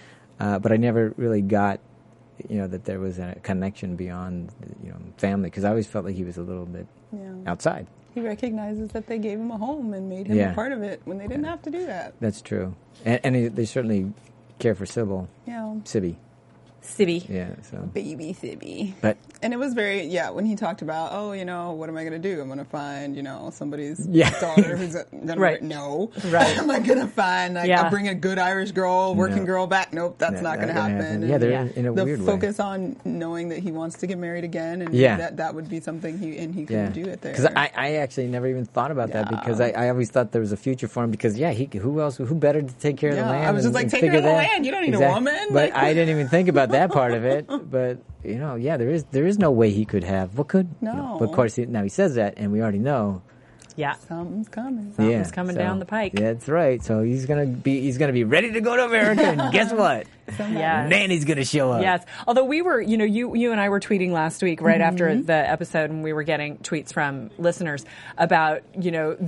Uh, but I never really got, you know, that there was a connection beyond, you know, family, because I always felt like he was a little bit Yeah. outside. He recognizes that they gave him a home and made him Yeah. a part of it when they didn't have to do that. That's true. And, and he, they certainly care for Sybil, Yeah. Sibby. Sibby. Yeah, so. Baby Sibby. But, And it was very, yeah, when he talked about, oh, you know, what am I going to do? I'm going to find, you know, somebody's Yeah. daughter who's going to, Right. no. Right. Am I going to find, like, Yeah. I'll bring a good Irish girl, working No. girl back? Nope, that's Yeah, not going to not gonna happen. happen. And Yeah, they're Yeah. in a the weird way. focus on knowing that he wants to get married again, and Yeah. that that would be something he, and he Yeah, couldn't do it there. because I, I actually never even thought about that, Yeah. because I, I always thought there was a future for him, because yeah, he who else who better to take care of Yeah, the land? I was just and- like, and take care figure of the that- land, you don't need a Exact- woman, But like- I didn't even think about that part of it. But you know, yeah, there is there is no way he could have. What could? you know, No. but of course, he, now he says that, and we already know. Yeah. Something's coming. Something's yeah, coming so- down the pike. Yeah, that's right. So he's gonna be he's gonna be ready to go to America, and guess what? Yeah. Nanny's gonna show up. Yes. Although we were, you know, you you and I were tweeting last week right after the episode, and we were getting tweets from listeners about, you know,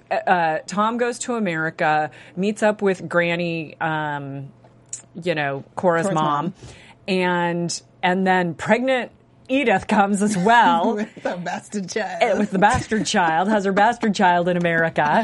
uh, Tom goes to America, meets up with Granny, um, you know, Cora's, Cora's mom, mom. and and then pregnant Edith comes as well. With the bastard child. eh, with the bastard child, has her bastard child in America.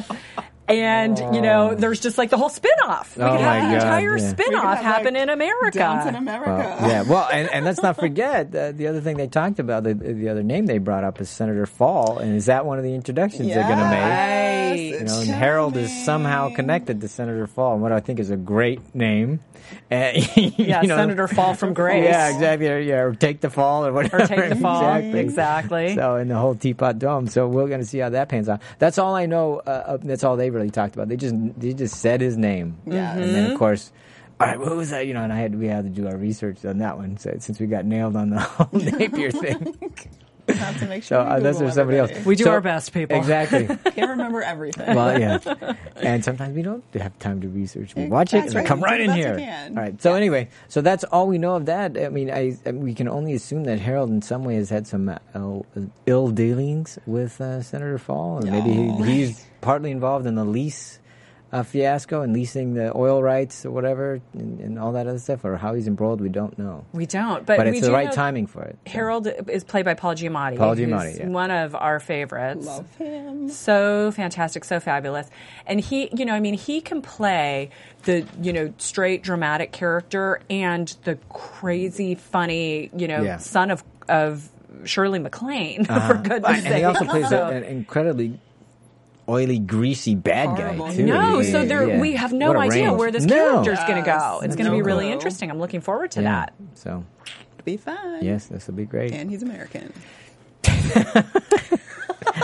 And, you know, there's just like the whole spin-off. We Oh could have my the God, entire yeah. spin-off We could have, happen like, in America. Downton America. Well, yeah, well, and, and let's not forget uh, the other thing they talked about. The, the other name they brought up is Senator Fall, and is that one of the introductions they're going to make? Yes, You it's know, and Harold is somehow charming. connected to Senator Fall, and what I think is a great name. And, Yeah, you know, Senator Fall from Grace. Yeah, exactly. Or, yeah, or take the fall, or whatever. Or take the fall. exactly. Exactly. So, in the whole Teapot Dome. So we're going to see how that pans out. That's all I know. Uh, uh, that's all they really talked about. They just they just said his name. Yes. And then of course. All right, what was that? You know, and I had we had to do our research on that one, so, since we got nailed on the whole Napier thing. Have to make So sure. we unless Google there's somebody everybody. else, We do So- our best, people. Exactly. Can't remember everything. Well, yeah, and sometimes we don't have time to research. We watch it That's and we right. come right Do in the best here. we can. All right. So anyway, so that's all we know of that. I mean, I, I we can only assume that Harold, in some way, has had some uh, ill, ill dealings with uh, Senator Fall, and maybe he, he's partly involved in the lease uh, fiasco and leasing the oil rights or whatever, and, and all that other stuff, or how he's embroiled. We don't know, We don't. But, but we it's the do right know timing for it. So. Harold is played by Paul Giamatti. Paul who's Giamatti, yeah. one of our favorites. Love him. So fantastic, so fabulous. And he, you know, I mean, he can play the, you know, straight dramatic character and the crazy, funny, you know, Yeah. son of of Shirley MacLaine, Uh-huh. for goodness sake. And he also plays So- a, an incredibly oily, greasy bad Horrible. guy too. No, Yeah, so there yeah. we have no What a idea range. where this No. character's going to go. Yes. It's going to No be really clue. interesting. I'm looking forward to Yeah. that. So Be fine. yes, this will be great. And he's American.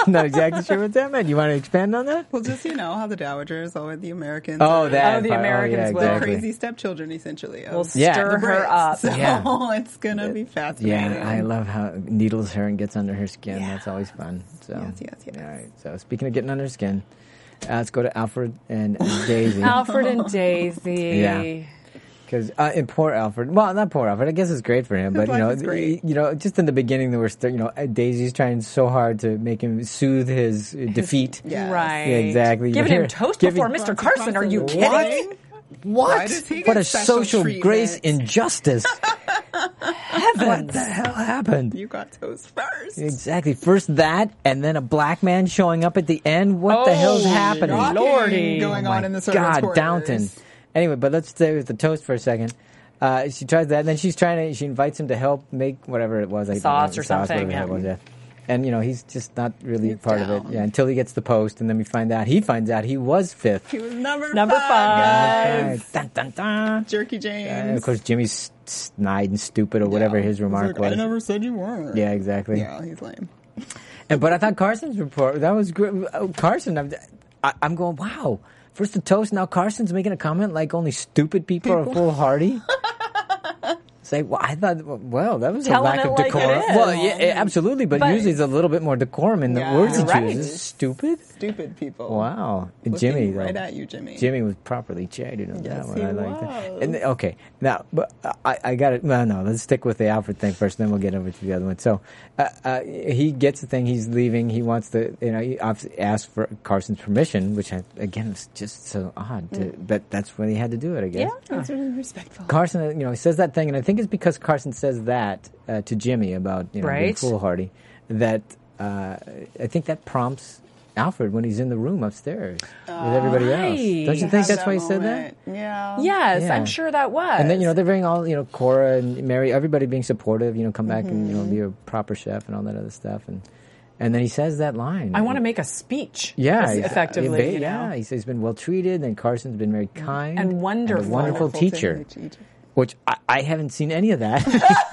Not exactly sure what that meant. You want to expand on that? Well, just, you know, how the Dowagers or the Americans. Oh, are that. Oh, the part. Americans yeah, will. the exactly. crazy stepchildren, essentially. Of We'll Yeah. stir the her Brits. up. So Yeah. it's going to be fascinating. Yeah, I love how it needles her and gets under her skin. Yeah. That's always fun. So, Yes, yes, yes. All right. So, speaking of getting under her skin, uh, let's go to Alfred and Daisy. Alfred and Daisy. Yeah. Because uh, and poor Alfred, well, not poor Alfred. I guess it's great for him, but you life know, is great. you know, just in the beginning, there was you know, Daisy's trying so hard to make him soothe his uh, defeat. Yeah. Right. Yeah, exactly. Giving Here, him toast giving- before Mister Carson. Are you What? kidding? What? Why does he What get a special social treatment? grace injustice! What the hell happened? You got toast first. Exactly. First that, and then a black man showing up at the end. What the hell's happening? Shocking Lordy. going Oh on my in the servants' God, quarters. Downton. Anyway, but let's stay with the toast for a second. Uh, she tries that, and then she's trying to. She invites him to help make whatever it was, like Sauce or sauce, something, whatever the hell it yeah. was, yeah. And you know, he's just not really He's part of down. it. Yeah, until he gets the post, and then we find out he finds out he was fifth. He was number, Number five. five. guys. Dun, dun, dun. Jerky And James. of course, Jimmy's snide and stupid or whatever Yeah. his He's remark like, was. I never said you weren't. Yeah, exactly. Yeah, he's lame. And but I thought Carson's report that was great. Oh, Carson, I'm, I, I'm going wow. First the toast, now Carson's making a comment like only stupid people, are foolhardy. It's like, well, I thought, well, that was Telling a lack it of like it decorum. is. Well, yeah, yeah, absolutely, but, But- usually it's a little bit more decorum in the Yeah, words he right. chooses. Stupid. Stupid people. Wow, and Looking Jimmy, though. right at you, Jimmy. Jimmy was properly chided on Yes, that one. he I like that. was. And okay, now, but I, I got it. Well, no, let's stick with the Alfred thing first, then we'll get over to the other one. So, uh, uh, he gets the thing. He's leaving. He wants to, you know, he asks for Carson's permission, which I, again is just so odd. To, But that's when he had to do it, I guess. Yeah. That's really respectful. Carson, you know, he says that thing, and I think it's because Carson says that uh, to Jimmy about you know being Right. foolhardy. That uh, I think that prompts Alfred when he's in the room upstairs with everybody else. right. Don't you To think have that's why he said that? moment. Yeah. Yes, Yeah. I'm sure that was. And then you know they're bringing all you know Cora and Mary, everybody being supportive. You know, come back and you know be a proper chef and all that other stuff. And and then he says that line. I want to make a speech. Yeah, es- he's- effectively. yeah, you know? yeah. He says he's been well treated, and Carson's been very kind And wonderful. a wonderful Wonderful teacher. teacher. Which I, I haven't seen any of that,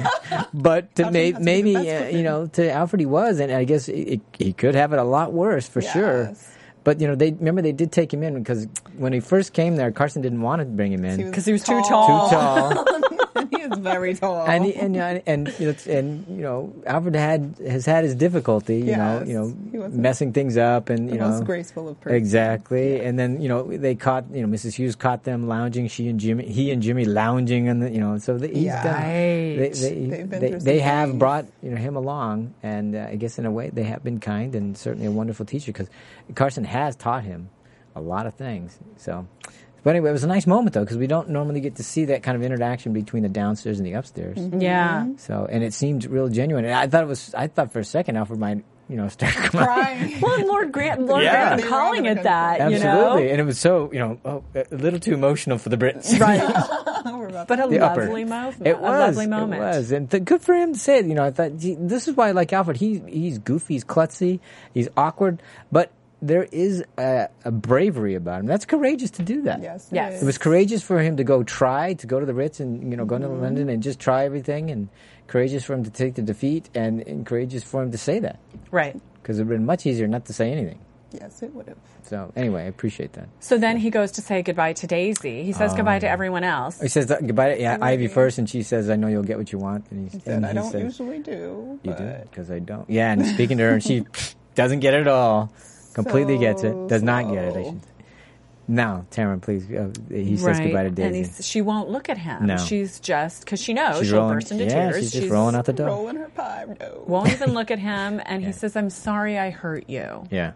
but to Alfred may, has to be maybe the best uh, with you him. know to Alfred he was, and I guess it, it, he could have it a lot worse for sure. Yes. But you know they remember they did take him in because when he first came there, Carson didn't want to bring him in. Because he was too Too tall. tall. He is very tall. and he, and and and you know, it's- and you know Alfred had has had his difficulty, you know, Yes. you He know, wasn't messing things up, and the you know, most graceful of persons. exactly. And then you know they caught, you know, Missus Hughes caught them lounging. She and Jimmy, he and Jimmy lounging, and the, you know, so the, he's Yeah. done. They Right. they, They've been they, through they some have things. brought you know him along, and uh, I guess in a way they have been kind and certainly a wonderful teacher because Carson has taught him a lot of things. So. But anyway, it was a nice moment though because we don't normally get to see that kind of interaction between the downstairs and the upstairs. Yeah. So, and it seemed real genuine. And I thought it was. I thought for a second Alfred might, you know, start crying. Crying. Well, and Lord Grant, Lord Yeah. Grant They were calling all it gonna that, come you Absolutely, know? and it was so, you know, oh, a little too emotional for the Brits. Right. We're about But a The upper. lovely moment. It a was. lovely moment. It was, and th- good for him to say it. You know, I thought gee, this is why I like Alfred. He he's goofy, he's klutzy, he's awkward, but there is a, a bravery about him. That's courageous to do that. Yes. Yes. is. It was courageous for him to go try to go to the Ritz and you know go to Mm-hmm. London and just try everything, and courageous for him to take the defeat, and, and courageous for him to say that Right. because it would have been much easier not to say anything. Yes, it would have. So anyway, I appreciate that. So then he goes to say goodbye to Daisy. He says goodbye to everyone else. He says that, goodbye to yeah, Goodbye. Ivy first, and she says, "I know you'll get what you want." And, he's, Said, and I he don't says, usually do. "You but do because I don't." Yeah, and speaking to her, and she doesn't get it at all. Completely So gets it. Does not get it. I slow. should. Now, Tamara, please. Uh, he says goodbye to And Daisy. he's, she won't look at him. No. She's just, because she knows She's she'll rolling. burst into Yeah, tears. she's just rolling out the door. Rolling her pie. No. Won't even look at him. And Yeah. he says, I'm sorry I hurt you. Yeah.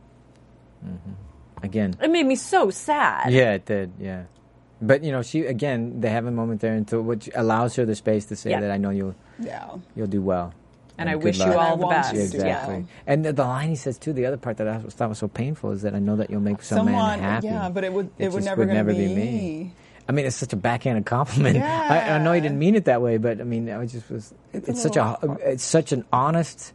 hmm Again. It made me so sad. Yeah, it did. Yeah, but you know, she again. They have a moment there until which allows her the space to say Yeah. that I know you'll Yeah. you'll do well. And I good wish you luck. all I the want best. you Yeah, to do exactly. well. And the, the line he says too, the other part that I was, thought was so painful is that I know that you'll make some Someone, man happy. yeah, but it would it, would just never, would gonna never be, be me. I mean, it's such a backhanded compliment. I, I know he Yeah. didn't mean it that way, but I mean, I just was. It's, It's a such a little- it's such an honest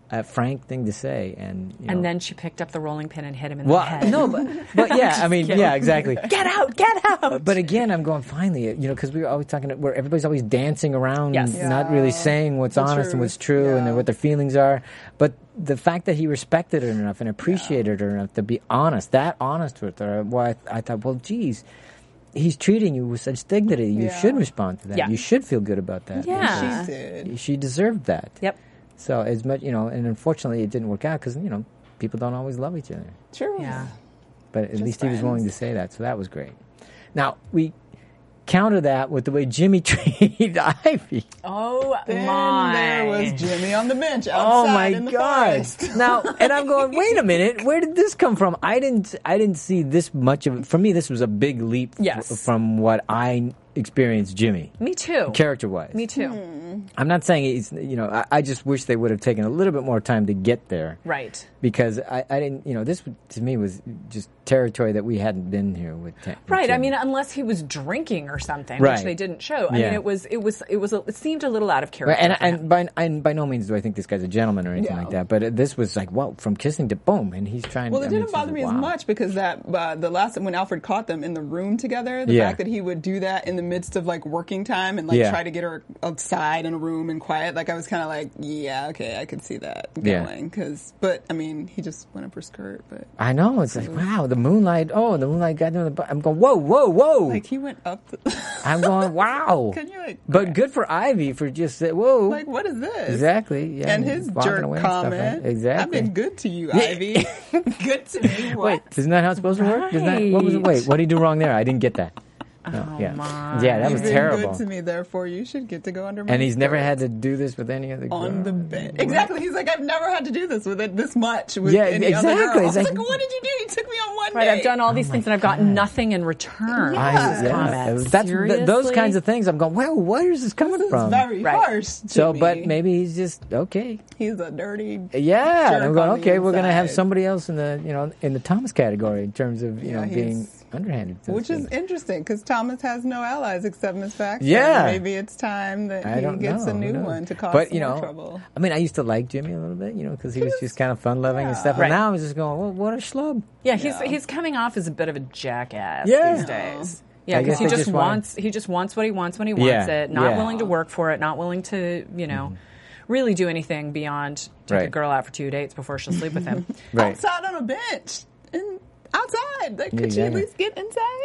a frank thing to say, and you know, And then she picked up the rolling pin and hit him in well, the head. no, but, but yeah, I mean, yeah, exactly. Get out! Get out! But again, I'm going finally, you know, because we were always talking where everybody's always dancing around, Yes. and not really Yeah. saying what's The honest and truth. what's true, Yeah. and what their feelings are. But the fact that he respected her enough and appreciated her enough to be honest, that honest with her, well, I, I thought, well, geez, he's treating you with such dignity. You Yeah. should respond to that. Yeah. You should feel good about that. Yeah. She did. She deserved that. Yep. So as much, you know, and unfortunately it didn't work out because, you know, people don't always love each other. True. Yeah. But at Just least he was willing to friends. say that, so that was great. Now, we counter that with the way Jimmy treated Ivy. Oh Then my! there was Jimmy on the bench outside Oh my in the God! forest. Now, and I'm going, wait a minute, where did this come from? I didn't, I didn't see this much of it. For me, this was a big leap f- Yes. from what I experienced Jimmy, Me too. character-wise. Me too. I'm not saying it's, you know, I, I just wish they would have taken a little bit more time to get there. Right. Because I, I didn't, you know, this to me was just territory that we hadn't been here with. Ta- with Right. I Jimmy. mean, unless he was drinking or something, Right. which they didn't show. I Yeah. mean, it was, it was, it was, a, it seemed a little out of character. Right, and for him. and by and by no means do I think this guy's a gentleman or anything Yeah. like that. But uh, this was like, well, from kissing to boom, and he's trying. Well, I it mean, didn't it's bother just, me wow. as much because that uh, the last when Alfred caught them in the room together, the Yeah. fact that he would do that in the midst of like working time and like Yeah. try to get her outside in a room and quiet, like I was kind of like, yeah, okay, I could see that Yeah. going. Because, but I mean, he just went up her skirt, but I know, it's like, wow, the moonlight. Oh, the moonlight got into the. bu- I'm going, whoa, whoa, whoa. like he went up. The, I'm going, wow. Can you like? But good for Ivy for just say, whoa. Like, what is this? Exactly. Yeah, And his walking jerk away and stuff, comment. right? Exactly. I've been good to you, Ivy. Good to me. What? Wait, isn't that how it's supposed to work? Isn't that, what was it? Wait, what did he do wrong there? I didn't get that. No, Oh, yeah. my. Yeah, that You've was been terrible. good to me, therefore you should get to go under my And he's never skirt. had to do this with any other girl. on the bench. Exactly. He's like, I've never had to do this with it this much with Yeah, any other exactly. girl. I was It's like, like- what did you do? You took me on one Right, date. I've done all these things and I've gotten nothing in return. I, for these yeah, comments. that's th- those Seriously? kinds of things. I'm going, well, where is this coming This is from? very Right. harsh. To so, me. but maybe he's just okay. he's a dirty. Yeah, and jerk I'm going, on the okay, we're going to have inside. somebody else in the, you know, in the Thomas category in terms of, you Yeah, know, being he's- underhanded. so to Which is speak. interesting because Thomas has no allies except Miss Faxon. Yeah. Maybe it's time that I he don't gets know. a Who new knows? one to cause but, some you know, more trouble. I mean, I used to like Jimmy a little bit, you know, because he was Because- just kind of fun loving and yeah. stuff. Right. But now I'm just going, well, what a schlub. Yeah, he's Yeah. he's coming off as a bit of a jackass Yeah. these days. Yeah, I because guess he they just, just wanna- wants he just wants what he wants when he wants Yeah, it. Not yeah. willing to work for it. Not willing to you know really do anything beyond take a Right. girl out for two dates before she'll sleep with him. Right. Outside on a bench. And outside. Like, could Yeah, you at exactly. least get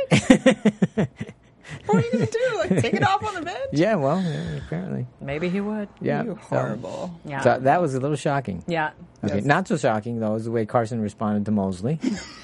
inside? What are you going to do? Like, take it off on the bench? Yeah, well, yeah, apparently. Maybe he would. Yeah. You so- horrible. Yeah. So that was a little shocking. yeah. Okay, Yes. not so shocking though is the way Carson responded to Mosley.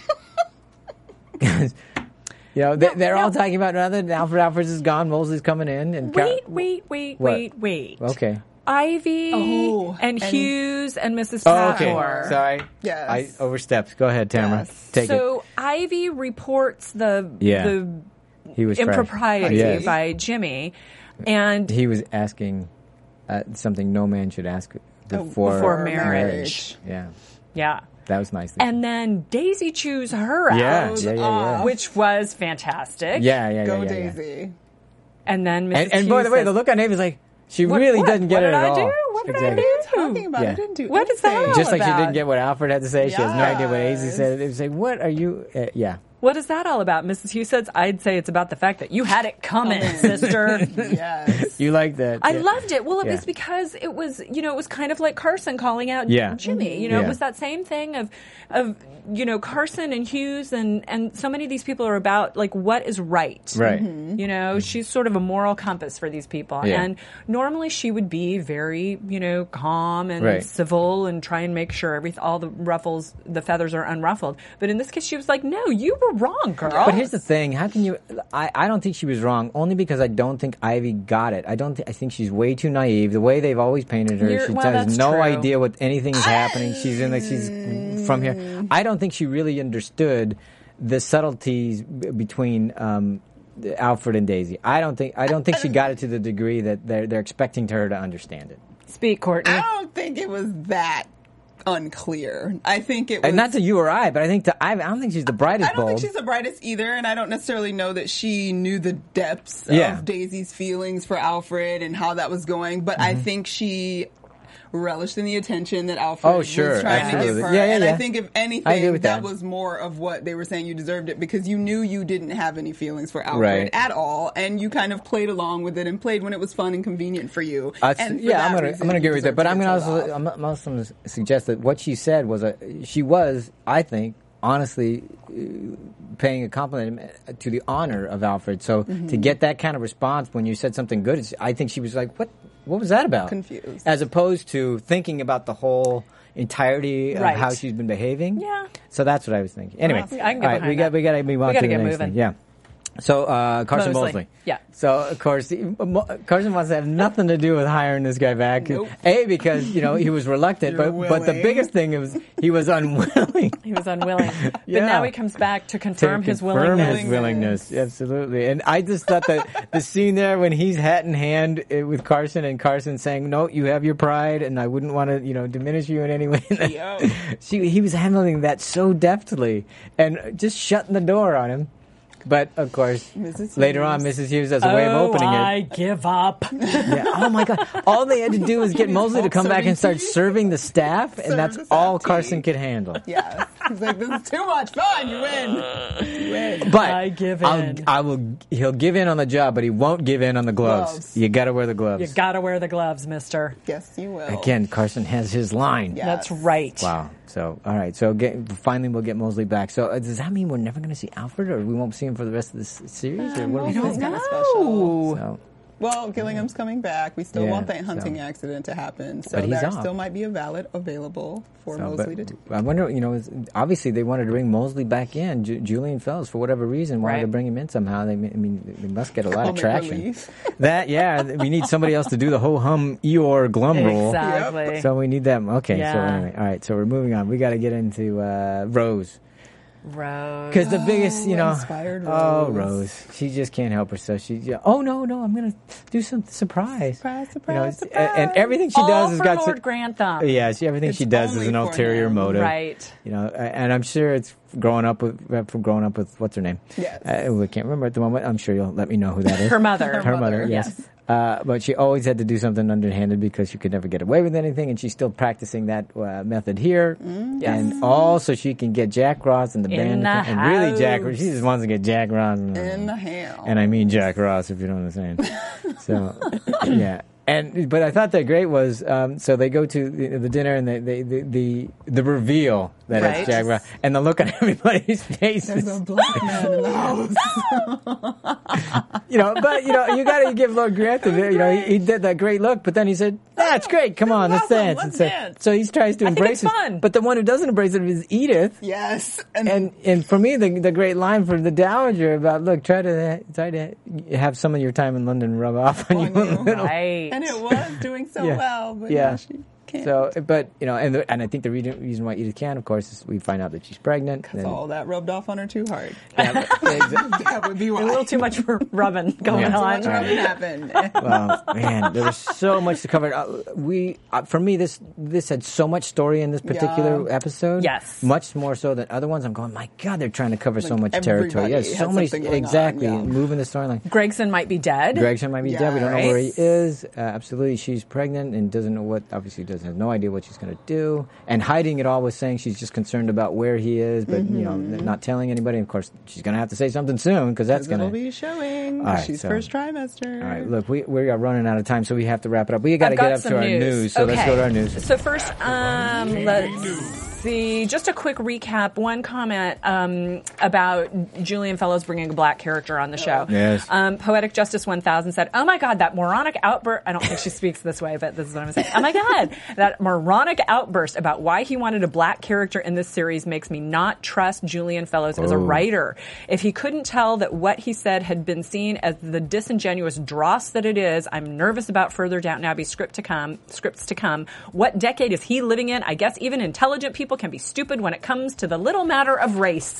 'Cause, you know, they, they're all talking about now that Alfred Alfred's is gone, Mosley's coming in, and Car- Wait, wait, wait, What? wait, wait. Okay. Ivy Oh, and, and- Hughes and Missus Oh, okay. Patmore. Sorry. Yes. I overstepped. Go ahead, Tamara. Yes. Take So Ivy reports the Yeah. the it. He was fresh. impropriety Yes. by Jimmy, and He was asking uh, something no man should ask before, before marriage. Yeah. yeah, That was nice. and then Daisy chews her yeah, out, yeah, yeah, yeah. which was fantastic. yeah, yeah, yeah, Go yeah, yeah. Daisy. and then Missus And, and by Hughes the way, says, the look on Ava's like, she What- really what? doesn't get What it did at I all. do? What did I Exactly. do? Talking about Yeah. it didn't do What is that anything. all Just like she about? didn't get what Alfred had to say. She has no idea what Azy Yes. said. It was like, what are you? Uh, yeah. What is that all about? Missus Hughes says, I'd say it's about the fact that you had it coming, sister. Yes. You like that. I yeah. loved it. Well, it Yeah. was because it was, you know, it was kind of like Carson calling out Yeah. Jimmy. You know, Yeah. it was that same thing of, of you know, Carson and Hughes and and so many of these people are about like what is right. Right. You know, she's sort of a moral compass for these people. Yeah. And normally she would be very, you know, calm and Right. civil and try and make sure every all the ruffles, the feathers are unruffled. But in this case, she was like, "No, you were wrong, girl." But here's the thing: how can you? I, I don't think she was wrong, only because I don't think Ivy got it. I don't. Th- I think she's way too naive. The way they've always painted her, You're- she well, has that's no true. idea what anything is happening. She's in like she's from here. I don't think she really understood the subtleties b- between um, Alfred and Daisy. I don't think. I don't think she got it to the degree that they're they're expecting her to understand it. Speak, Courtney. I don't think it was that unclear. I think it was. And not to you or I, but I think to Ivy. I don't think she's the brightest I don't bulb. think she's the brightest either, and I don't necessarily know that she knew the depths Yeah. of Daisy's feelings for Alfred and how that was going. But I think she relished in the attention that Alfred Oh, sure, was trying absolutely. to give her. Yeah, yeah, and yeah. I think if I agree anything, with that that. was more of what they were saying. You deserved it because you knew you didn't have any feelings for Alfred Right. at all, and you kind of played along with it and played when it was fun and convenient for you. Uh, and for yeah, that I'm gonna reason, I'm gonna you agree with that, deserved but to I'm get gonna told also off. I'm also gonna suggest that what she said was a she was I think honestly uh, paying a compliment to the honor of Alfred. So Mm-hmm. to get that kind of response when you said something good, it's- I think she was like, what what was that about? Confused. As opposed to thinking about the whole entirety of Right. how she's been behaving. Yeah. So that's what I was thinking. Anyway, Well, I can get all right, behind we got that. we got to move on We gotta to the get next moving. thing. Yeah. So uh, Carson Mosley. Mosley. Yeah. So of course, the, Mo- Carson wants to have nothing to do with hiring this guy back. Nope. A, because you know he was reluctant, but You're but the willing. biggest thing was he was unwilling. He was unwilling. But Yeah. now he comes back to confirm to his confirm willingness. his willingness. Absolutely. And I just thought that the scene there when he's hat in hand uh, with Carson and Carson saying, "No, you have your pride, and I wouldn't want to, you know, diminish you in any way." Yo. she, he was handling that so deftly and just shutting the door on him. But of course, Missus later on, Hughes. Missus Hughes has a way of opening oh, I it. give up. Yeah. Oh my God! All they had to do was get He's Mosley to come back and start serving tea. serving the staff, and Serve that's the staff all tea. Carson could handle. Yes. He's like, this is too much fun. You win. You win. But I give I'll, in. I will. He'll give in on the job, but he won't give in on the gloves. Gloves. You got to wear the gloves. You gotta wear the gloves, mister. Yes, you will. Again, Carson has his line. Yeah. That's right. Wow. So, all right. So, get, finally, we'll get Mosley back. So, uh, does that mean we're never going to see Alfred, or we won't see him for the rest of this series, or what are we Mosley's doing? kind of special. So, Well, Gillingham's coming back. We still Yeah, want that hunting so- accident to happen. So But he's there off. still might be a ballot available for so, Mosley but to do. I wonder. You know, is- obviously they wanted to bring Mosley back in. Ju- Julian Fells, for whatever reason, wanted Right. to bring him in somehow. They, I mean, they must get a lot of Comic traction. relief. That, yeah, we need somebody else to do the ho hum Eeyore Glum role. Exactly. So we need them. Okay, so Yeah. anyway, all right. So we're moving on. We got to get into uh, Rose. Rose. Because the biggest, you know, inspired oh, Rose. Rose, she just can't help herself. She, yeah, oh no, no, I'm gonna do some surprise, Surprise, You know, surprise, it's- and, and everything she All does has for got Lord some, Grantham. yeah, she, everything It's she does is only an for ulterior him. motive, Right. You know, and I'm sure it's growing up with from growing up with what's her name? Yes. uh, I can't remember at the moment. I'm sure you'll let me know who that is. Her mother. Her mother, mother, yes. yes. Uh, but she always had to do something underhanded because she could never get away with anything, and she's still practicing that uh, method here. Yes. And all so she can get Jack Ross and the In band. the to come- and really, Jack, house. she just wants to get Jack Ross. In the, In the house. and I mean Jack Ross, if you know what I'm saying. So, yeah. And but I thought that great was um, so they go to the, the dinner and they, they, the the the reveal that Right. it's Jack Ross and the look on everybody's faces. There's a black man in the house. You know, but you know, you got to give Lord Grantham. You know, he, he did that great look, but then he said, "That's great. Come on, let's awesome. dance." Let's and so, dance. so he tries to I think embrace it's it. fun. But the one who doesn't embrace it is Edith. Yes. And and for me, the the great line for the Dowager about look, try to try to have some of your time in London rub off on, On you a you. little. Right. And it was doing so Yeah. well, but Yeah. now she can't. So, but you know, and the, and I think the reason, reason why Edith can, of course, is we find out that she's pregnant. Because and- all that rubbed off on her too hard. yeah, exa- That would be why. A little too much rubbing going Yeah. Too on. much rubbing happened. well, man, there was so much to cover. Uh, we, uh, for me, this this had so much story in this particular Yeah. episode. Yes. much more so than other ones. I'm going, my God, they're trying to cover so Like much territory. everybody Yes, so had many something going on, exactly yeah. moving the storyline. Gregson might be dead. Gregson might be dead. We don't know Yes. where he is. Uh, absolutely, she's pregnant and doesn't know what. Obviously, doesn't have no idea what she's going to do. And hiding it all was saying she's just concerned about where he is, but you know, Mm-hmm. n- not telling anybody. Of course, she's going to have to say something soon because that's going It'll to. be showing. All right, She's so- first trimester. All right, look, we we are running out of time, so we have to wrap it up. We got to I've get got up some to our news. news. So let's Okay. go to our news. So first, um, let's see. Just a quick recap. One comment um, about Julian Fellows bringing a black character on the show. Yes. Um, Poetic Justice one thousand said, "Oh my God, that moronic outburst." I don't think she speaks this way, but this is what I'm saying. Oh my God, that moronic outburst about why he wanted a black character in this series makes me not trust Julian Fellows as a Oh. writer. If he couldn't tell that what he said had been seen as the disingenuous dross that it is, I'm nervous about further Downton Abbey script to come, scripts to come. What decade is he living in? I guess even intelligent people people can be stupid when it comes to the little matter of race.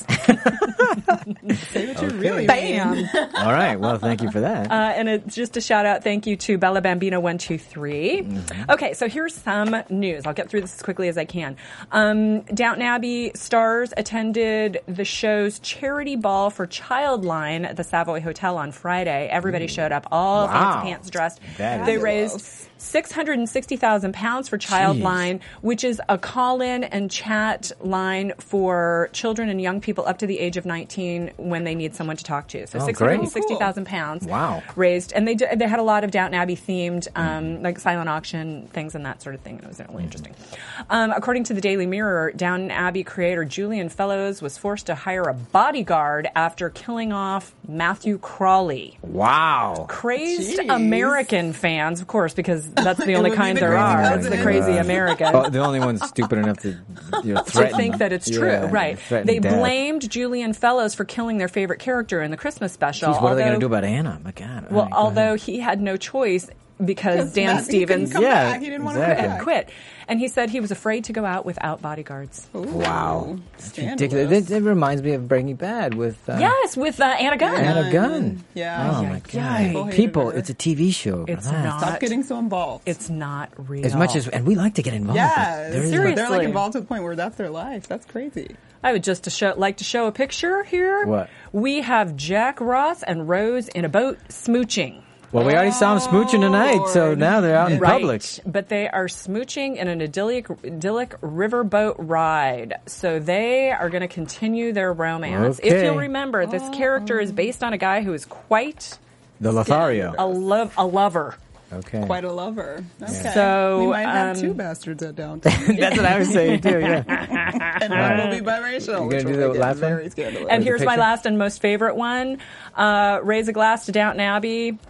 Say what you really Bam. mean. All right. Well, thank you for that. Uh, and it's just a shout out thank you to Bella Bambino one two three. Mm-hmm. Okay, so here's some news. I'll get through this as quickly as I can. Um, Downton Abbey stars attended the show's charity ball for Childline at the Savoy Hotel on Friday. Everybody showed up, all Wow. fancy pants dressed. That they is- raised six hundred sixty thousand pounds for Childline, which is a call-in and chat line for children and young people up to the age of nineteen when they need someone to talk to. So Oh, six great. hundred sixty thousand pounds Wow. raised. And they d- they had a lot of Downton Abbey themed, um, like silent auction things and that sort of thing. And it was really interesting. Um, according to the Daily Mirror, Downton Abbey creator Julian Fellows was forced to hire a bodyguard after killing off Matthew Crawley. Wow. Crazed Jeez. American fans, of course, because that's the It only would be kind the there crazy are. ones It's the in crazy it. Americans. Oh, the only one's stupid enough to, you know, To threaten. think that it's true, Yeah, right? threaten They death. blamed Julian Fellows for killing their favorite character in the Christmas special. Jeez, what are they going to although- do about Anna? My God. All Well, right, go although ahead. he had no choice because Dan Matt- he couldn't Stevens come Yeah, back. He didn't want exactly. to had come quit. And he said he was afraid to go out without bodyguards. back. Ooh, Wow. That's scandalous. ridiculous. It, it reminds me of Breaking Bad with uh, Yes, with uh, Anna Gunn. Anna Gunn. Yeah. Oh, Yeah, my yeah. God. People hated People, her. it's a T V show. It's Relax. not. Stop getting so involved. It's not real. As much as, and we like to get involved. yeah, but there is Seriously. they're like involved to the point where that's their life. That's crazy. I would just to show, like to show a picture here. What? We have Jack Ross and Rose in a boat smooching. Well, we already saw them smooching tonight, so Lord. now they're out in Right, public. but they are smooching in an idyllic, idyllic riverboat ride. So they are going to continue their romance. If Okay. you'll remember, this character is based on a guy who is quite The Lothario. a love a lover. Okay. Quite a lover. Okay. So, we might have um, two bastards at downtown. That's what I was saying, too, yeah. And one will be biracial. You which gonna do will the make it last one? very scandalous. And the here's my picture? last and most favorite one. Uh, raise a glass to Downton Abbey.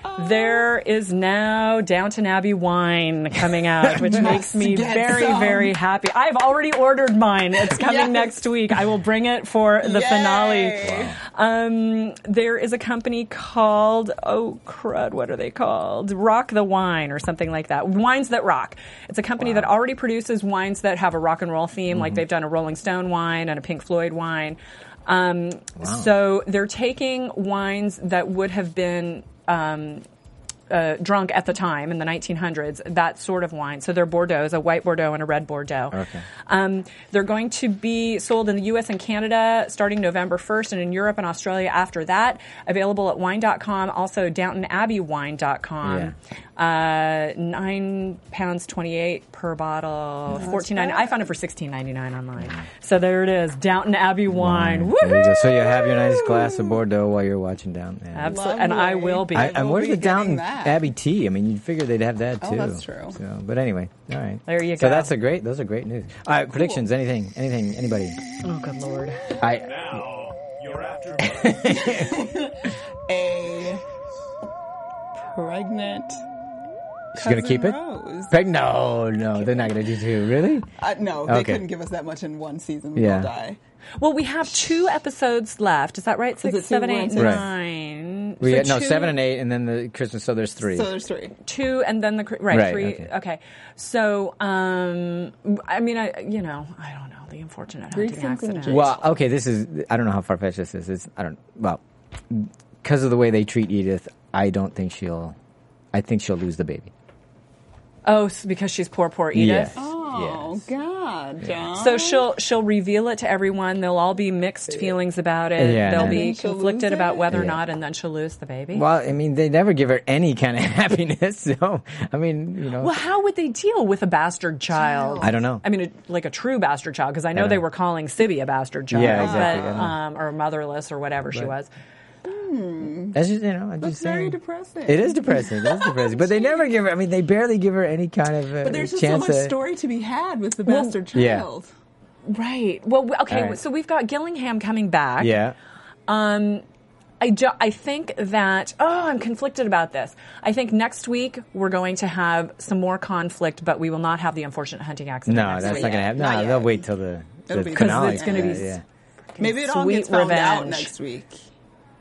There is now Downton Abbey wine coming out, which makes me get very, some. very happy. I've already ordered mine. It's coming Yes. next week. I will bring it for the Yay. finale. Um, there is a company called, oh crud, what are they called? Rock the Wine or something like that. Wines That Rock. It's a company that already produces wines that have a rock and roll theme, Mm-hmm. like they've done a Rolling Stone wine and a Pink Floyd wine. Um, So they're taking wines that would have been um, uh, drunk at the time in the nineteen hundreds, that sort of wine. So they're Bordeaux's, a white Bordeaux and a red Bordeaux. Okay. Um, they're going to be sold in the U S and Canada starting November first, and in Europe and Australia after that. Available at wine dot com, also downton abbey wine dot com. Uh, nine pounds twenty-eight per bottle, fourteen ninety. I found it for sixteen ninety-nine online. So there it is, Downton Abbey wine. There you go. Woohoo! So you have your nice glass of Bordeaux while you're watching Downton Abbey. Absolutely, and I will be. I, I and will where's be the Downton getting that. Abbey tea? I mean, you'd figure they'd have that too. Oh, that's true. So, but anyway, all right. There you So go. that's a great. Those are great news. All right, predictions. Anything? Anything? Anybody? Oh, good Lord. I. Now, you're after A pregnant. She's gonna keep it. Rose. Peg? No, no, they're not gonna do two. Really? Uh, no, they Okay. couldn't give us that much in one season. We Yeah. all die. Well, we have two episodes left. Is that right? Six, it two, seven, one, eight, six? Right. nine. We So had, no two- seven and eight, and then the Christmas. So there's three. So there's three. two and then the cr- right, Right, three. okay. Okay. So, um, I mean, I you know, I don't know the unfortunate hunting Grease and accident. ginger. Well, okay, this is. I don't know how far fetched this is. It's, I don't. Well, because of the way they treat Edith, I don't think she'll. I think she'll lose the baby. Oh, s- because she's poor, poor Edith. Yes. Oh Yes. God, John. So she'll she'll reveal it to everyone. They'll all be mixed feelings about it. Yeah. They'll And be then she'll conflicted lose about it? whether or Yeah. not, and then she'll lose the baby. Well, I mean, they never give her any kind of happiness. So, I mean, you know. Well, how would they deal with a bastard child? I don't know. I mean, a, like a true bastard child, because I know don't they know. were calling Sibby a bastard child, Yeah, exactly, but, I know. um, or motherless, or whatever she But- was. That's just, you know, I'm That's just very saying. depressing. It is depressing. It is depressing. But they never give her. I mean, they barely give her any kind of uh, But there's just so chance. much of- story to be had with the Well, bastard yeah. child. Right. Well, w- okay. All right. So we've got Gillingham coming back. Yeah. Um, I, do, I think that, oh, I'm conflicted about this. I think next week we're going to have some more conflict, but we will not have the unfortunate hunting accident. No, next that's week. not going to happen. Not No, yet. they'll wait till the, It'll the be- 'cause finale. it's gonna be Yeah. Maybe it all Sweet gets found out revenge. next week.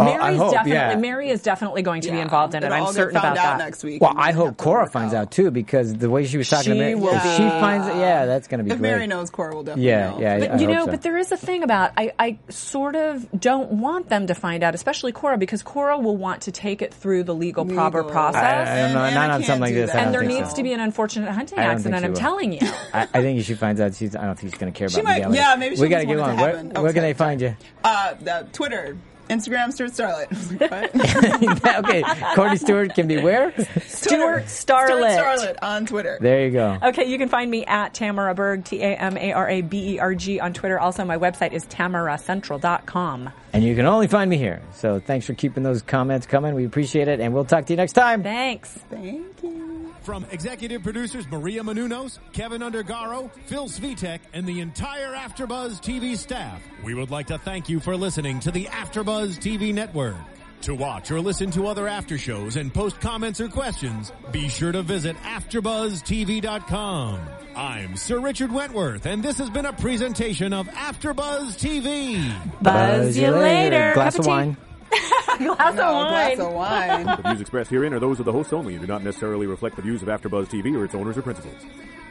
Oh, Mary's I hope, definitely yeah. Mary is definitely going to be Yeah. involved in it. It'll I'm all certain get found about out that. next week. Well, and we I have hope to Cora work finds out. out too, because the way she was talking She to Mary, will if be- she finds it, yeah, that's going to be If great. Mary knows, Cora will definitely yeah, know. yeah, But I you hope know, so. but there is a thing about I, I sort of don't want them to find out, especially Cora, because Cora will want to take it through the legal, Legal. proper process. I, I don't And know, Anna not on can't something like do this. that. I don't and there think needs so. to be an unfortunate hunting I don't think accident. she I'm will. telling you. I, I think if she finds out, she's. I don't think she's going to care She about might- legality. yeah, maybe she we gotta just get wants on. it to Where, happen. Oh, where can sorry, they find you? Uh, the Twitter, Instagram, Stuart Starlet. Okay, Courtney Stewart can be where? Stuart Starlet. Stuart Starlet on Twitter. There you go. Okay, you can find me at Tamara Berg, T A M A R A B E R G on Twitter. Also, my website is tamara central dot com. And you can only find me here. So thanks for keeping those comments coming. We appreciate it, and we'll talk to you next time. Thanks. Thank you. From executive producers Maria Menounos, Kevin Undergaro, Phil Svitek, and the entire AfterBuzz T V staff, we would like to thank you for listening to the AfterBuzz T V network. To watch or listen to other after shows and post comments or questions, be sure to visit after buzz T V dot com. I'm Sir Richard Wentworth, and this has been a presentation of AfterBuzz T V. Buzz you later. Glass Cup of tea. wine. Glass No, of wine. glass of wine. The views expressed herein are those of the hosts only and do not necessarily reflect the views of AfterBuzz T V or its owners or principals.